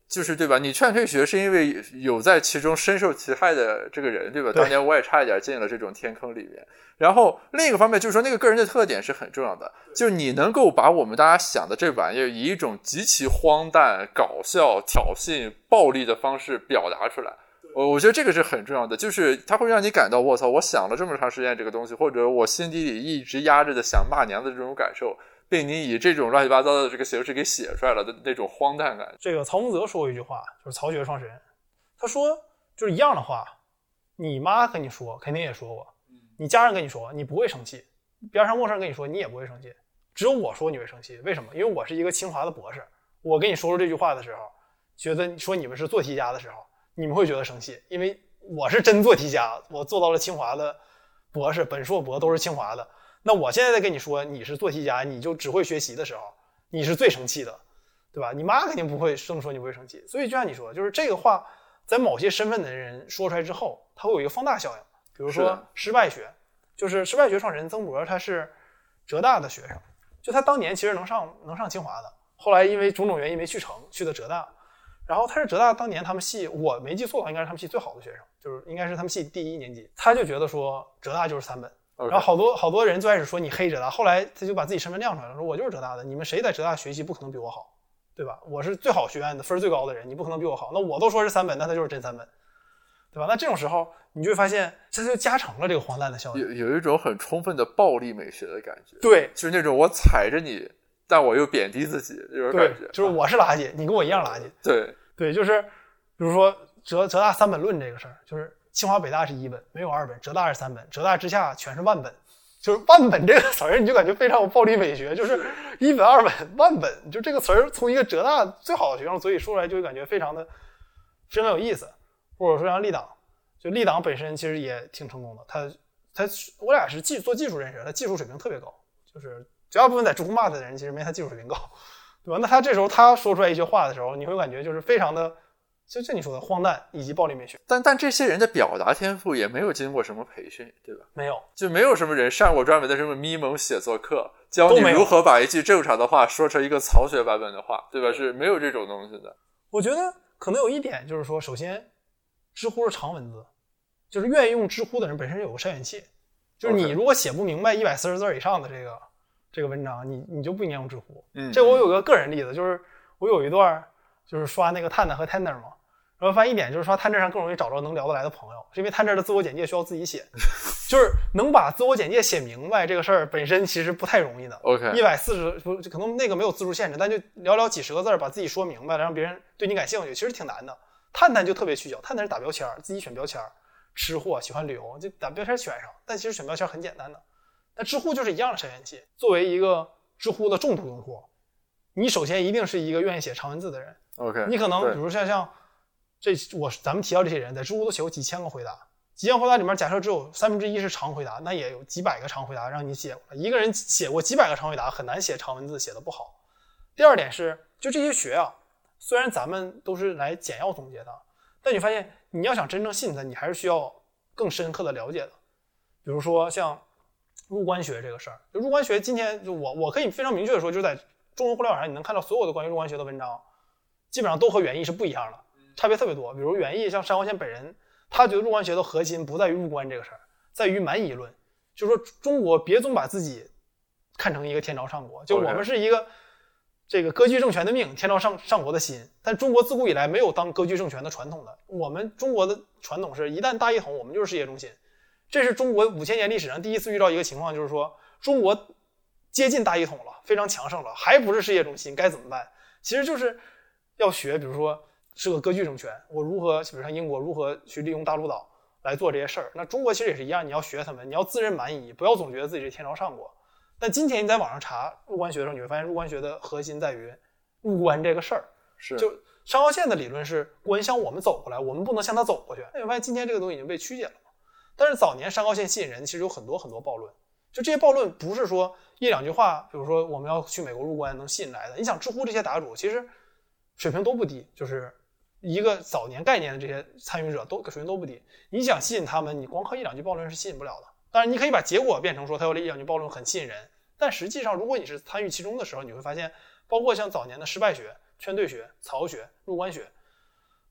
就是对吧？你劝退学是因为有在其中深受其害的这个人，对吧？ 对， 当年我也差一点进了这种天坑里面。然后另一个方面就是说，那个个人的特点是很重要的，就是你能够把我们大家想的这玩意儿以一种极其荒诞、搞笑、挑衅、暴力的方式表达出来。我我觉得这个是很重要的，就是它会让你感到我操，我想了这么长时间这个东西，或者我心底里一直压着的想骂娘的这种感受，被你以这种乱七八糟的这个形式给写出来了的那种荒诞感。 这个曹洪泽说过一句话，就是曹学创始人，他说就是一样的话，你妈跟你说肯定也说过，你家人跟你说你不会生气，边上陌生人跟你说你也不会生气，只有我说你会生气。为什么？因为我是一个清华的博士，我跟你说出这句话的时候，觉得说你们是做题家的时候，你们会觉得生气，因为我是真做题家，我做到了清华的博士，本硕博都是清华的。那我现在在跟你说你是做题家，你就只会学习的时候，你是最生气的，对吧？你妈肯定不会这么说，你不会生气。所以就像你说，就是这个话在某些身份的人说出来之后，它会有一个放大效应。比如说失败学，就是失败学创始人曾博，他是浙大的学生，就他当年其实能上能上清华的，后来因为种种原因没去成，去的浙大。然后他是浙大当年他们系，我没记错的话，应该是他们系最好的学生，就是应该是他们系第一年级。他就觉得说浙大就是三本， okay. 然后好多好多人最开始说你黑浙大，后来他就把自己身份亮出来了，说我就是浙大的，你们谁在浙大学习不可能比我好，对吧？我是最好学院的分最高的人，你不可能比我好。那我都说是三本，那他就是真三本，对吧？那这种时候你就会发现，这就加成了这个荒诞的效应， 有有一种很充分的暴力美学的感觉。 对， 就是那种我踩着你，但我又贬低自己这种感觉。 对，就是我是垃圾，你跟我一样垃圾。 对对，就是比如说浙浙大三本论这个事儿，就是清华北大是一本，没有二本，浙大是三本，浙大之下全是万本。就是万本这个词儿，你就感觉非常有暴力美学，就是一本二本万本，就这个词儿从一个浙大最好的学生嘴里说出来，就会感觉非常的非常有意思。或者说像立党，就立党本身其实也挺成功的，他他我俩是技做技术认识，他技术水平特别高，就是绝大部分在知乎骂他的人其实没他技术水平高，对吧？那他这时候他说出来一些话的时候，你会感觉就是非常的，就就你说的荒诞以及暴力美学。 但但这些人的表达天赋也没有经过什么培训，对吧？ 没有， 就没有什么人上过专门的什么咪蒙写作课，教你如何把一句正常的话说成一个曹雪版本的话，对吧？是没有这种东西的。 我觉得可能有一点就是说，首先知乎是长文字，就是愿意用知乎的人本身有个筛选器，就是你如果写不明白一百四十字以上的这个这个文章，你你就不应该用知乎。 嗯， 这我有个个人例子，就是我有一段就是刷那个探探和 Tinder 嘛，然后发现一点就是刷 Tinder 上更容易找着能聊得来的朋友，是因为 Tinder 的自我简介需要自己写，就是能把自我简介写明白这个事儿本身其实不太容易的。 OK， 一百四十不可能那个没有字数限制，但就寥寥几十个字把自己说明白了，让别人对你感兴趣，其实挺难的。探探就特别取巧，探探是打标签，自己选标签，吃货喜欢旅游就打标签选上，但其实选标签很简单的。那知乎就是一样的筛选器，作为一个知乎的重度用户，你首先一定是一个愿意写长文字的人。 OK， 你可能比如像像这我咱们提到这些人在知乎都写过几千个回答，几千回答里面假设只有三分之一是长回答，那也有几百个长回答让你写。一个人写过几百个长回答很难写长文字写的不好。第二点是就这些学啊，虽然咱们都是来简要总结的，但你发现你要想真正信它，你还是需要更深刻的了解的。比如说像入关学这个事儿，就入关学今天就我我可以非常明确的说，就是在中文互联网上你能看到所有的关于入关学的文章，基本上都和原意是不一样的，差别特别多。比如原意像单韁贤本人，他觉得入关学的核心不在于入关这个事儿，在于蛮夷论，就是说中国别总把自己看成一个天朝上国，就我们是一个这个割据政权的命，天朝上上国的心。但中国自古以来没有当割据政权的传统的，我们中国的传统是一旦大一统，我们就是世界中心。这是中国五千年历史上第一次遇到一个情况，就是说中国接近大一统了，非常强盛了，还不是世界中心，该怎么办？其实就是要学，比如说是个割据政权，我如何，比如像英国如何去利用大陆岛来做这些事儿。那中国其实也是一样，你要学他们，你要自认蛮夷，不要总觉得自己是天朝上国。但今天你在网上查入关学的时候，你会发现入关学的核心在于入关这个事儿。 是， 就单韁贤的理论是关向我们走过来，我们不能向他走过去。那你会发现今天这个东西已经被曲解了。但是早年单韁贤吸引人其实有很多很多暴论，就这些暴论不是说一两句话，比如说我们要去美国入关能吸引来的。你想知乎这些答主其实水平都不低，就是一个早年概念的这些参与者都水平都不低。你想吸引他们，你光靠一两句暴论是吸引不了的。当然你可以把结果变成说他有一两句暴论很吸引人，但实际上如果你是参与其中的时候，你会发现包括像早年的失败学、劝退学、曹学、入关学，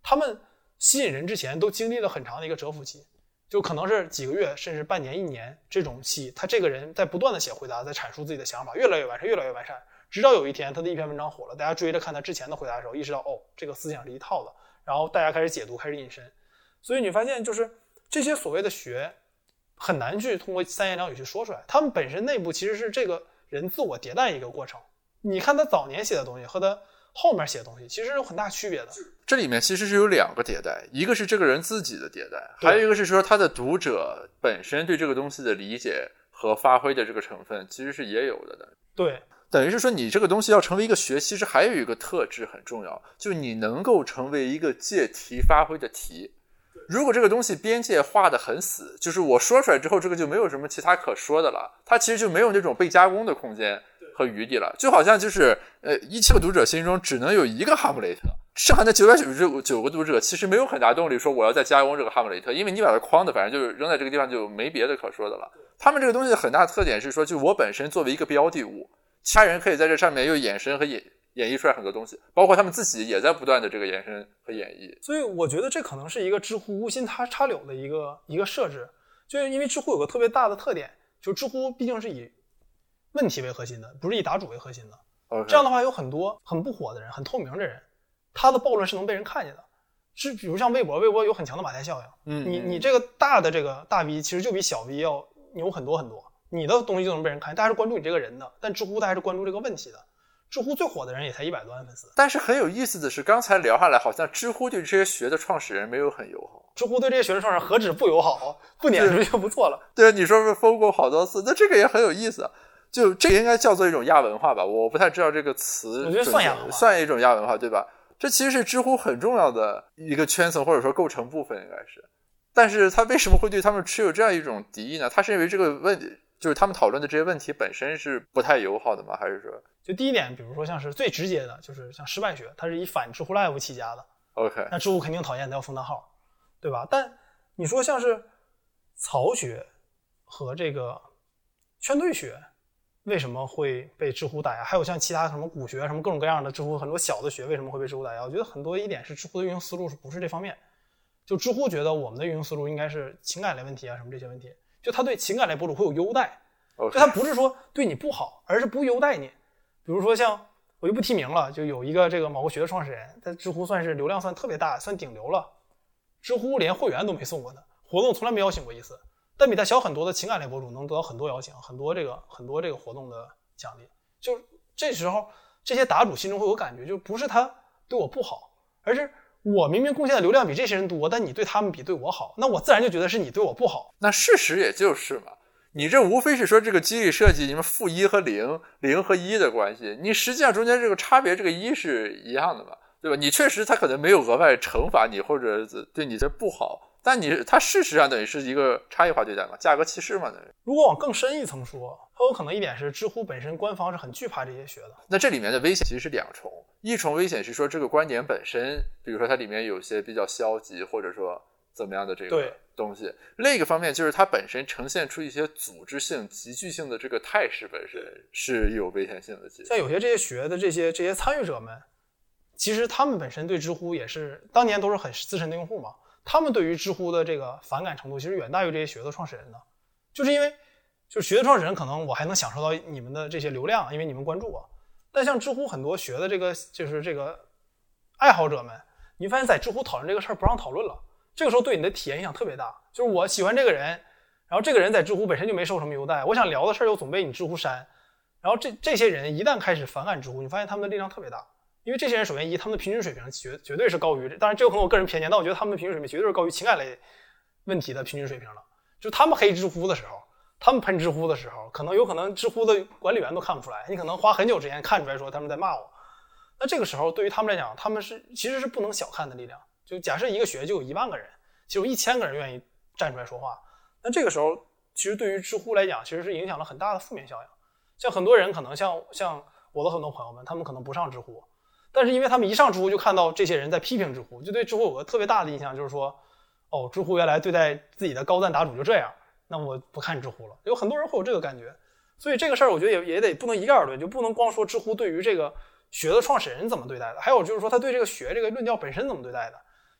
他们吸引人之前都经历了很长的一个蛰伏期，就可能是几个月甚至半年一年这种期，他这个人在不断的写回答，在阐述自己的想法，越来越完善越来越完善，直到有一天他的一篇文章火了，大家追着看他之前的回答的时候，意识到哦，这个思想是一套的，然后大家开始解读，开始引申。所以你发现就是这些所谓的学很难去通过三言两语去说出来，他们本身内部其实是这个人自我迭代一个过程。你看他早年写的东西和他后面写的东西其实有很大区别的。 这里面其实是有两个迭代，一个是这个人自己的迭代，还有一个是说他的读者本身对这个东西的理解和发挥的这个成分其实是也有的的。 对， 等于是说你这个东西要成为一个学，其实还有一个特质很重要，就是你能够成为一个借题发挥的题。如果这个东西边界画得很死，就是我说出来之后这个就没有什么其他可说的了，它其实就没有那种被加工的空间和余地了，就好像就是呃一千个读者心中只能有一个哈姆雷特，剩下的九百九十九个读者其实没有很大动力说我要再加工这个哈姆雷特，因为你把它框的反正就是扔在这个地方就没别的可说的了。他们这个东西的很大特点是说，就我本身作为一个标的物，其他人可以在这上面又衍生和演演绎出来很多东西，包括他们自己也在不断的这个延伸和演绎。 所以我觉得这可能是一个知乎无心插插柳的一个一个设置，就是因为知乎有个特别大的特点，就是知乎毕竟是以问题为核心的，不是以答主为核心的。 Okay. 这样的话，有很多很不火的人，很透明的人，他的暴论是能被人看见的。是比如像微博，微博有很强的马太效应。 嗯， 你你这个大的这个大 V 其实就比小 V 要牛很多很多，你的东西就能被人看见，大家是关注你这个人的，但知乎大家是关注这个问题的。知乎最火的人也才一百多万粉丝。 但是很有意思的是，刚才聊下来，好像知乎对这些学的创始人没有很友好。 知乎对这些学的创始人何止不友好，不撵出去就不错了。 对，你说是封过好多次，那这个也很有意思。就这个应该叫做一种亚文化吧，我不太知道这个词。 我觉得算亚文化， 算一种亚文化，对吧？这其实是知乎很重要的一个圈层，或者说构成部分，应该是。但是他为什么会对他们持有这样一种敌意呢？他是认为这个问题，就是他们讨论的这些问题本身是不太友好的吗？还是说， 就第一点，比如说像是最直接的，就是像失败学，它是以反知乎 Live 起家的。 OK， 那知乎肯定讨厌，它要封单号，对吧？但你说像是曹学和这个圈对学，为什么会被知乎打压？还有像其他什么古学什么各种各样的知乎很多小的学为什么会被知乎打压？我觉得很多一点是知乎的运营思路是不是这方面？就知乎觉得我们的运营思路应该是情感类问题啊什么这些问题，就他对情感类博主会有优待， okay. 就他不是说对你不好，而是不优待你。比如说像我就不提名了，就有一个这个某个学的创始人，在知乎算是流量算特别大，算顶流了，知乎连会员都没送过他，活动从来没邀请过一次。但比他小很多的情感类博主能得到很多邀请，很多这个很多这个活动的奖励。就这时候这些答主心中会有感觉，就不是他对我不好，而是我明明贡献的流量比这些人多，但你对他们比对我好，那我自然就觉得是你对我不好。 那事实也就是嘛，你这无非是说这个激励设计你们负一和零，零和一的关系，你实际上中间这个差别，这个一是一样的嘛，对吧？你确实他可能没有额外惩罚你或者对你这不好，但你它事实上等于是一个差异化对待嘛，价格歧视嘛。 如果往更深一层说，它有可能一点是知乎本身官方是很惧怕这些学的。 那这里面的危险其实是两重，一重危险是说这个观点本身，比如说它里面有些比较消极或者说怎么样的这个东西，另一个方面就是它本身呈现出一些组织性集聚性的这个态势本身是有危险性的。 像有些这些学的这些这些参与者们，其实他们本身对知乎也是当年都是很资深的用户嘛，他们对于知乎的这个反感程度其实远大于这些学的创始人的，就是因为就是学的创始人可能我还能享受到你们的这些流量，因为你们关注我，但像知乎很多学的这个就是这个爱好者们，你发现在知乎讨论这个事儿不让讨论了，这个时候对你的体验影响特别大。就是我喜欢这个人，然后这个人在知乎本身就没受什么优待，我想聊的事儿又总被你知乎删，然后这这些人一旦开始反感知乎，你发现他们的力量特别大。因为这些人首先一他们的平均水平绝绝对是高于，当然这有可能我个人偏见，但我觉得他们的平均水平绝对是高于情感类问题的平均水平了。就他们黑知乎的时候，他们喷知乎的时候，可能有可能知乎的管理员都看不出来，你可能花很久时间看出来说他们在骂我。那这个时候对于他们来讲，他们是其实是不能小看的力量。就假设一个学就有一万个人，其实有一千个人愿意站出来说话，那这个时候其实对于知乎来讲，其实是影响了很大的负面效应。像很多人可能像像我的很多朋友们，他们可能不上知乎。但是因为他们一上知乎就看到这些人在批评知乎，就对知乎有个特别大的印象，就是说哦，知乎原来对待自己的高赞答主就这样，那我不看知乎了。有很多人会有这个感觉，所以这个事儿我觉得也也得不能一概而论，就不能光说知乎对于这个学的创始人怎么对待的，还有就是说他对这个学这个论调本身怎么对待的。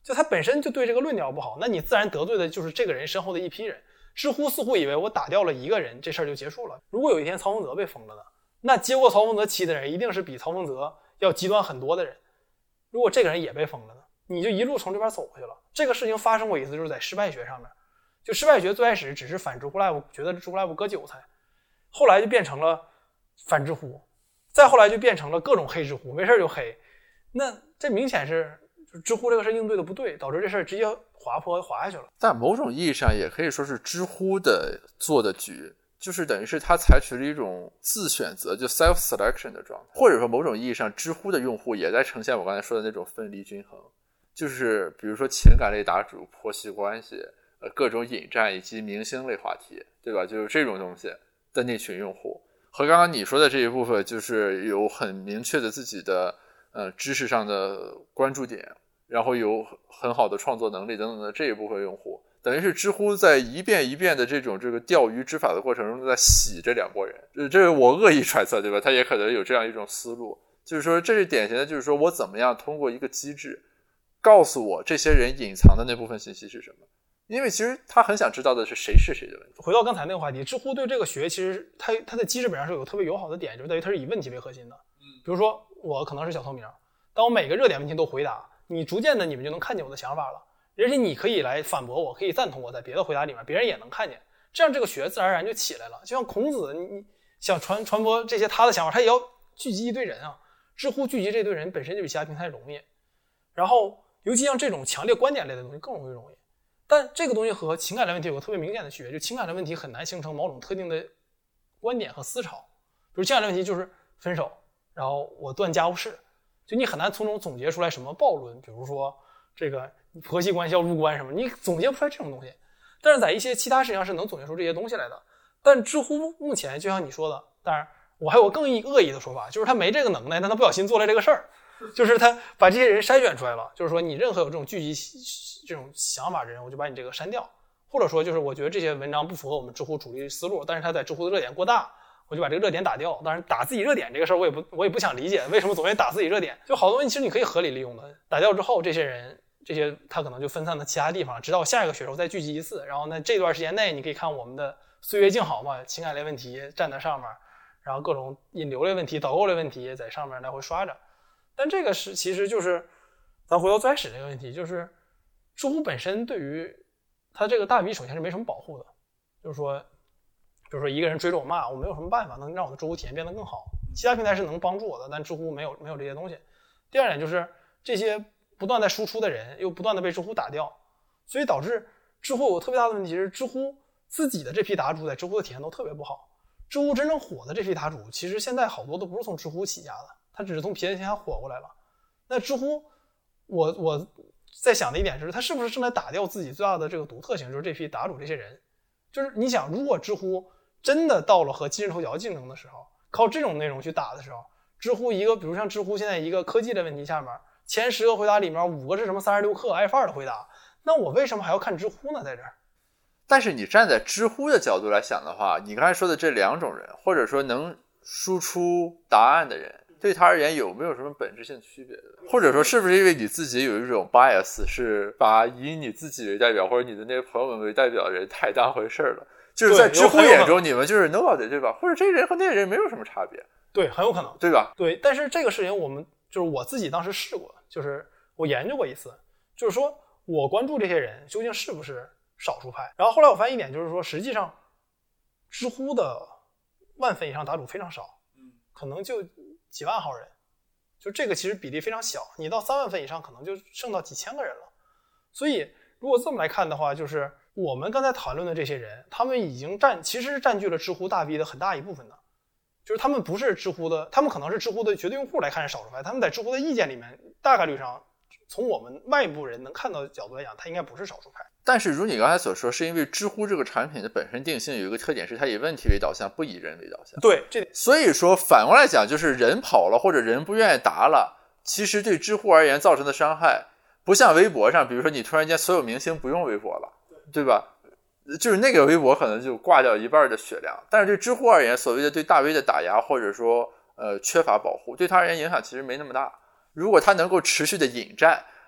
就他本身就对这个论调不好，那你自然得罪的就是这个人身后的一批人。知乎似乎以为我打掉了一个人，这事儿就结束了。如果有一天曹丰泽被封了呢？那接过曹丰泽旗的人一定是比曹丰泽要极端很多的人。如果这个人也被封了呢？你就一路从这边走过去了。这个事情发生过一次，就是在失败学上面。就失败学最开始只是反知乎 Live， 觉得知乎 Live 割韭菜，后来就变成了反知乎，再后来就变成了各种黑知乎，没事就黑。那这明显是知乎这个事应对的不对，导致这事直接滑坡滑下去了。 但某种意义上也可以说是知乎的做的局，就是等于是他采取了一种自选择，就 self selection 的状态，或者说某种意义上知乎的用户也在呈现我刚才说的那种分离均衡，就是比如说情感类答主、婆媳关系、呃各种引战以及明星类话题，对吧？就是这种东西的那群用户，和刚刚你说的这一部分就是有很明确的自己的呃知识上的关注点，然后有很好的创作能力等等的这一部分用户，等于是知乎在一遍一遍的这种这个钓鱼执法的过程中在洗这两拨人。这这是我恶意揣测，对吧？他也可能有这样一种思路，就是说这是典型的，就是说我怎么样通过一个机制告诉我这些人隐藏的那部分信息是什么。因为其实他很想知道的是谁是谁的问题。 回到刚才那个话题，知乎对这个学其实它它的机制本上是有个特别友好的点，就是在于它是以问题为核心的。比如说我可能是小透明，当我每个热点问题都回答，你逐渐的你们就能看见我的想法了，而且你可以来反驳我，可以赞同我在别的回答里面，别人也能看见，这样这个学自然而然就起来了。就像孔子，你想传传播这些他的想法，他也要聚集一堆人啊。知乎聚集这堆人本身就比其他平台容易，然后尤其像这种强烈观点类的东西更容易容易。但这个东西和情感类问题有个特别明显的区别，就情感类问题很难形成某种特定的观点和思潮。比如情感类问题就是分手，然后我断家务事，就你很难从中总结出来什么暴论，比如说这个婆媳关系要入关什么，你总结不出来这种东西。但是在一些其他事情上是能总结出这些东西来的。但知乎目前就像你说的，当然我还有个更恶意的说法，就是他没这个能耐，但他不小心做了这个事儿，就是他把这些人筛选出来了，就是说你任何有这种聚集这种想法的人，我就把你这个删掉，或者说就是我觉得这些文章不符合我们知乎主力思路，但是他在知乎的热点过大，我就把这个热点打掉。当然打自己热点这个事儿我也不我也不想理解为什么总愿意打自己热点，就好多问题其实你可以合理利用的。打掉之后，这些人这些他可能就分散到其他地方，直到下一个学周再聚集一次，然后呢这段时间内你可以看我们的岁月静好嘛，情感类问题站在上面，然后各种引流类问题、导购类问题在上面来回刷着。但这个是其实就是咱回到最开始这个问题，就是知乎本身对于它这个大 V 首先是没什么保护的，就是说比如说一个人追着我骂，我没有什么办法能让我的知乎体验变得更好，其他平台是能帮助我的，但知乎没有没有这些东西。第二点就是这些不断在输出的人又不断的被知乎打掉，所以导致知乎有特别大的问题是知乎自己的这批答主在知乎的体验都特别不好。知乎真正火的这批答主其实现在好多都不是从知乎起家的，他只是从别的平台火过来了。那知乎我我在想的一点是，他是不是正在打掉自己最大的这个独特性，就是这批答主这些人。就是你想，如果知乎真的到了和今日头条竞争的时候，靠这种内容去打的时候，知乎一个比如像知乎现在一个科技的问题下面，前十个回答里面五个是什么三十六氪爱范儿的回答，那我为什么还要看知乎呢？在这儿。 但是你站在知乎的角度来想的话，你刚才说的这两种人，或者说能输出答案的人，对他而言有没有什么本质性区别的？或者说是不是因为你自己有一种 bias， 是把以你自己为代表或者你的那些朋友们为代表的人太当回事了，就是在知乎眼中你们就是 nobody， 对吧？或者这人和那人没有什么差别。 对，很有可能， 对吧？ 对，但是这个事情我们就是我自己当时试过，就是我研究过一次，就是说我关注这些人究竟是不是少数派。然后后来我发现一点，就是说实际上知乎的万粉以上答主非常少，可能就几万号人，就这个其实比例非常小，你到三万粉以上可能就剩到几千个人了。所以如果这么来看的话，就是我们刚才谈论的这些人，他们已经占其实占据了知乎大 V 的很大一部分的，就是他们不是知乎的，他们可能是知乎的绝对用户来看是少数派，他们在知乎的意见里面大概率上从我们外部人能看到的角度来讲，他应该不是少数派。 但是如你刚才所说，是因为知乎这个产品的本身定性有一个特点，是它以问题为导向，不以人为导向。 对，这所以说反过来讲，就是人跑了或者人不愿意答了，其实对知乎而言造成的伤害不像微博上，比如说你突然间所有明星不用微博了，对吧？就是那个微博可能就挂掉一半的血量，但是对知乎而言，所谓的对大 V 的打压或者说呃缺乏保护，对他而言影响其实没那么大。如果他能够持续的引战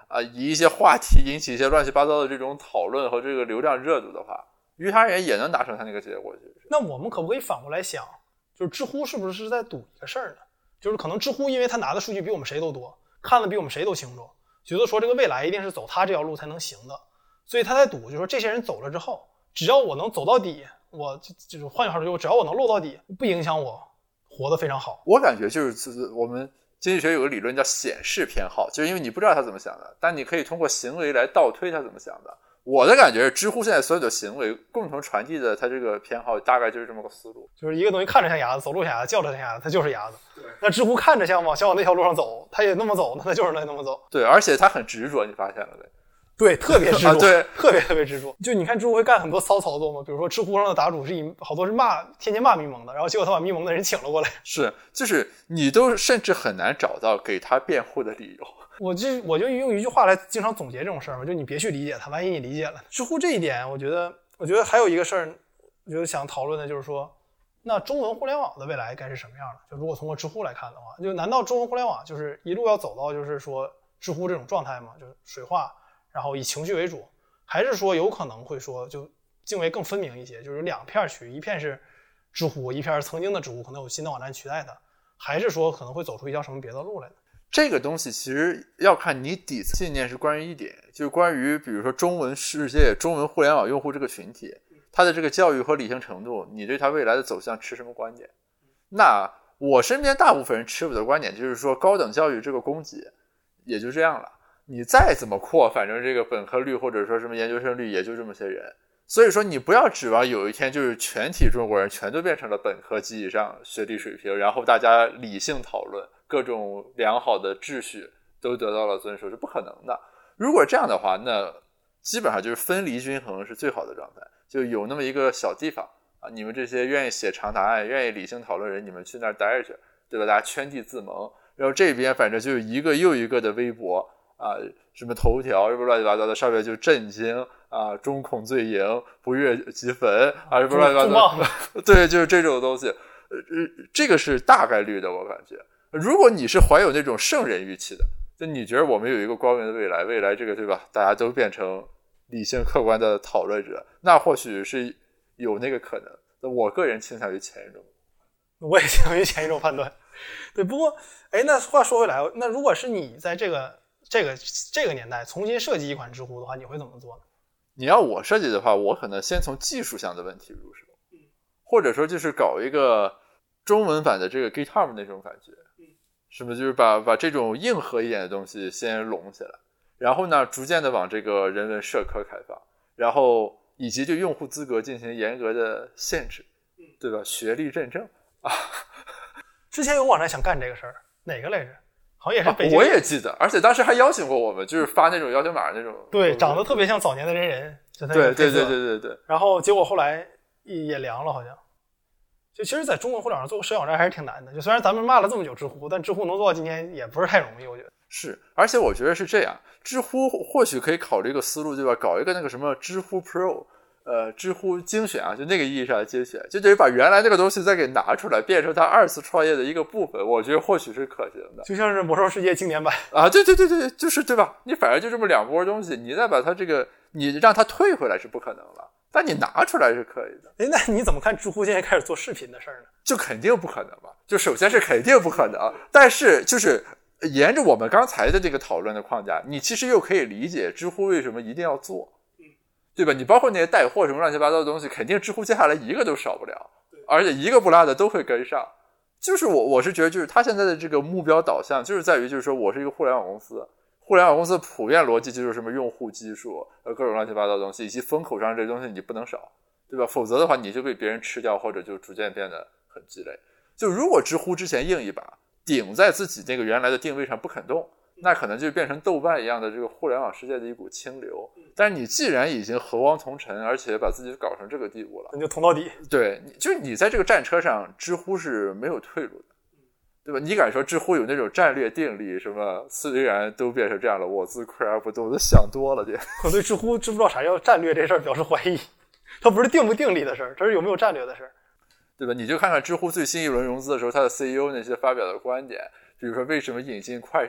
啊，以一些话题引起一些乱七八糟的这种讨论和这个流量热度的话，于他而言也能达成他那个结果。 那我们可不可以反过来想，就是知乎是不是在赌一个事儿呢？就是可能知乎因为他拿的数据比我们谁都多，看的比我们谁都清楚，觉得说这个未来一定是走他这条路才能行的，所以他在赌，就是说这些人走了之后，只要我能走到底，我就就是换句话说，只要我能漏到底，不影响我活得非常好。 我感觉就是我们经济学有个理论叫显示偏好，就是因为你不知道他怎么想的，但你可以通过行为来倒推他怎么想的。我的感觉是知乎现在所有的行为共同传递的他这个偏好大概就是这么个思路， 就是一个东西看着像鸭子，走路像鸭子，叫着像鸭子，它就是鸭子。那知乎看着像往想往那条路上走，它也那么走，那它就是那么走。 对，而且它很执着，你发现了没？ 对，特别执着、啊、 对， 特别特别执着。就你看知乎会干很多骚操作吗？比如说知乎上的答主是以好多是骂天天骂咪蒙的，然后结果他把咪蒙的人请了过来。 是，就是你都甚至很难找到给他辩护的理由。 我就我就用一句话来经常总结这种事儿嘛，就你别去理解它，万一你理解了。知乎这一点，我觉得，我觉得还有一个事儿，我觉得想讨论的就是说，那中文互联网的未来该是什么样的？就如果通过知乎来看的话，就难道中文互联网就是一路要走到就是说知乎这种状态吗？就是水化，然后以情绪为主，还是说有可能会说就泾渭更分明一些，就是两片区，一片是知乎，一片是曾经的知乎，可能有新的网站取代它，还是说可能会走出一条什么别的路来呢？ 这个东西其实要看你底层信念是关于一点，就是关于比如说中文世界、中文互联网用户这个群体，他的这个教育和理性程度，你对他未来的走向持什么观点？那我身边大部分人持有的观点就是说，高等教育这个供给也就这样了，你再怎么扩，反正这个本科率或者说什么研究生率也就这么些人，所以说你不要指望有一天就是全体中国人全都变成了本科及以上学历水平，然后大家理性讨论，各种良好的秩序都得到了遵守，是不可能的。如果这样的话，那基本上就是分离均衡是最好的状态，就有那么一个小地方啊，你们这些愿意写长答案、愿意理性讨论人，你们去那儿待着去，对吧？大家圈地自萌，然后这边反正就一个又一个的微博啊，什么头条什么乱七八糟的，上面就震惊啊，中恐罪营，不悦即焚啊，什么乱七八糟的，对，就是这种东西，呃，这个是大概率的，我感觉。如果你是怀有那种圣人预期的，就你觉得我们有一个光明的未来，未来这个对吧，大家都变成理性客观的讨论者，那或许是有那个可能。那我个人倾向于前一种， 我也倾向于前一种判断。对，不过，哎，那话说回来，那如果是你在这个这个这个年代重新设计一款知乎的话，你会怎么做呢？ 你要我设计的话，我可能先从技术上的问题入手，或者说就是搞一个中文版的这个 GitHub 那种感觉。是不是就是把把这种硬核一点的东西先拢起来，然后呢逐渐的往这个人文社科开发，然后以及对用户资格进行严格的限制，对吧？学历认证啊。 之前有网站想干这个事儿，哪个来着？好像也是北京、 啊、我也记得，而且当时还邀请过我们，就是发那种邀请码那种。 对，长得特别像早年的人人。就对对对对对对。 然后结果后来也凉了，好像。就其实在中国互联网上做个社交网站还是挺难的，就虽然咱们骂了这么久知乎，但知乎能做到今天也不是太容易，我觉得。 是，而且我觉得是这样，知乎或许可以考虑一个思路，对吧？搞一个那个什么知乎 Pro， 呃，知乎精选啊，就那个意义上的精选，就等于把原来那个东西再给拿出来，变成它二次创业的一个部分，我觉得或许是可行的。 就像是魔兽世界经典版啊，对对对对，就是对吧？你反正就这么两波东西，你再把它这个，你让它退回来是不可能了。但你拿出来是可以的。 哎，那你怎么看知乎现在开始做视频的事儿呢？ 就肯定不可能吧？就首先是肯定不可能，但是就是沿着我们刚才的这个讨论的框架，你其实又可以理解知乎为什么一定要做，对吧？你包括那些带货什么乱七八糟的东西，肯定知乎接下来一个都少不了，而且一个不落的都会跟上。就是我我是觉得，就是他现在的这个目标导向，就是在于就是说我是一个互联网公司。互联网公司普遍逻辑就是什么用户基数，呃，各种乱七八糟的东西，以及风口上这些东西你不能少，对吧？否则的话，你就被别人吃掉，或者就逐渐变得很鸡肋。就如果知乎之前硬一把，顶在自己那个原来的定位上不肯动，那可能就变成豆瓣一样的这个互联网世界的一股清流。但是你既然已经和汪同尘，而且把自己搞成这个地步了， 那就同到底。 对，就是你在这个战车上，知乎是没有退路的。对吧？你敢说知乎有那种战略定力？什么虽然都变成这样了，我自愧而不动，我都想多了。这我对知乎知不知道啥叫战略这事儿表示怀疑。它不是定不定力的事儿，它是有没有战略的事儿， 对吧？你就看看知乎最新一轮融资的时候，它的 C E O 那些发表的观点，比如说为什么引进快手，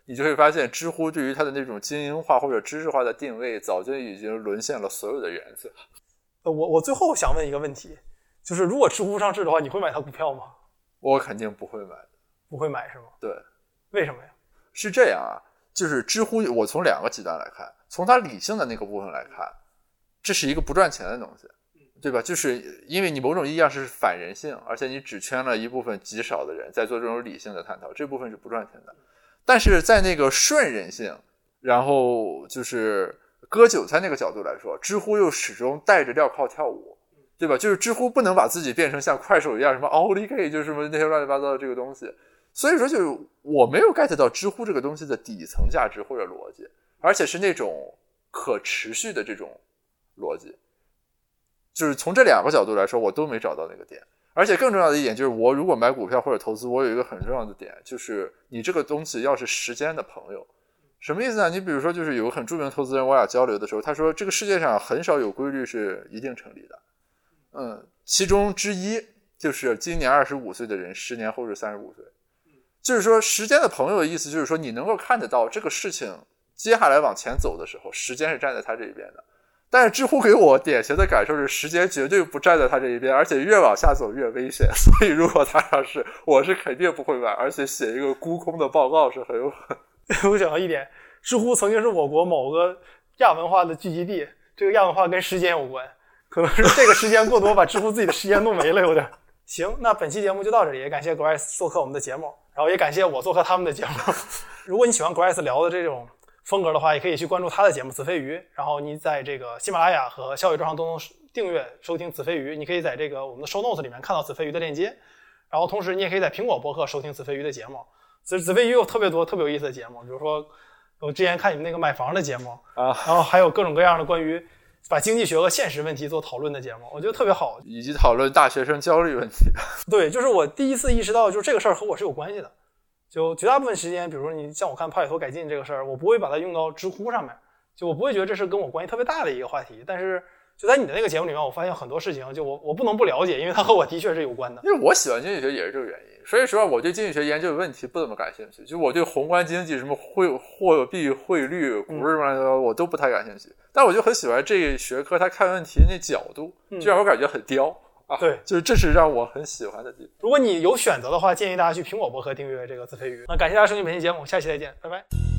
你就会发现知乎对于它的那种精英化或者知识化的定位早就已经沦陷了所有的原则。 呃，我我最后想问一个问题，就是如果知乎上市的话，你会买它股票吗？ 我肯定不会买的。 不会买是吗？ 对。 为什么呀？ 是这样啊，就是知乎我从两个极端来看，从它理性的那个部分来看，这是一个不赚钱的东西，对吧？就是因为你某种意义上是反人性，而且你只圈了一部分极少的人在做这种理性的探讨，这部分是不赚钱的。但是在那个顺人性，然后就是割韭菜那个角度来说，知乎又始终带着镣铐跳舞，对吧？就是知乎不能把自己变成像快手一样什么 Only 就是什么那些乱七八糟的这个东西，所以说就是我没有 get 到知乎这个东西的底层价值或者逻辑，而且是那种可持续的这种逻辑，就是从这两个角度来说我都没找到那个点。而且更重要的一点就是，我如果买股票或者投资，我有一个很重要的点，就是你这个东西要是时间的朋友。什么意思呢？你比如说就是有个很著名的投资人，我俩交流的时候，他说这个世界上很少有规律是一定成立的，嗯，其中之一就是今年二十五岁的人十年后是三十五岁，就是说时间的朋友的意思就是说你能够看得到这个事情接下来往前走的时候，时间是站在他这一边的。但是知乎给我典型的感受是时间绝对不站在他这一边，而且越往下走越危险，所以如果他上市我是肯定不会买，而且写一个沽空的报告是很有可能。 我想到一点，知乎曾经是我国某个亚文化的聚集地，这个亚文化跟时间有关，可能是这个时间过多把知乎自己的时间弄没了有点。行，那本期节目就到这里，也感谢 Grace 做客我们的节目，然后也感谢我做客他们的节目。如果你喜欢 Grace 聊的这种风格的话，也可以去关注他的节目子非鱼，然后你在这个喜马拉雅和小宇宙上都能订阅收听子非鱼，你可以在这个我们的 show notes 里面看到子非鱼的链接，然后同时你也可以在苹果播客收听子非鱼的节目。其实子非鱼有特别多特别有意思的节目，比如说我之前看你们那个买房的节目啊，然后还有各种各样的关于把经济学和现实问题做讨论的节目，我觉得特别好， 以及讨论大学生焦虑问题。 对，就是我第一次意识到就是这个事儿和我是有关系的。就绝大部分时间，比如说你像我看泡里头改进这个事儿，我不会把它用到知乎上面，就我不会觉得这是跟我关系特别大的一个话题。但是就在你的那个节目里面，我发现很多事情就我我不能不了解，因为它和我的确是有关的。 因为我喜欢经济学也是这个原因。说实话，我对经济学研究的问题不怎么感兴趣，就我对宏观经济什么汇货币汇率股市什么的我都不太感兴趣。但我就很喜欢这个学科，他看问题那角度，就让我感觉很刁。啊、 对， 就是这是让我很喜欢的地方。 如果你有选择的话，建议大家去苹果播客订阅这个自非鱼。那感谢大家收听本期节目，下期再见，拜拜。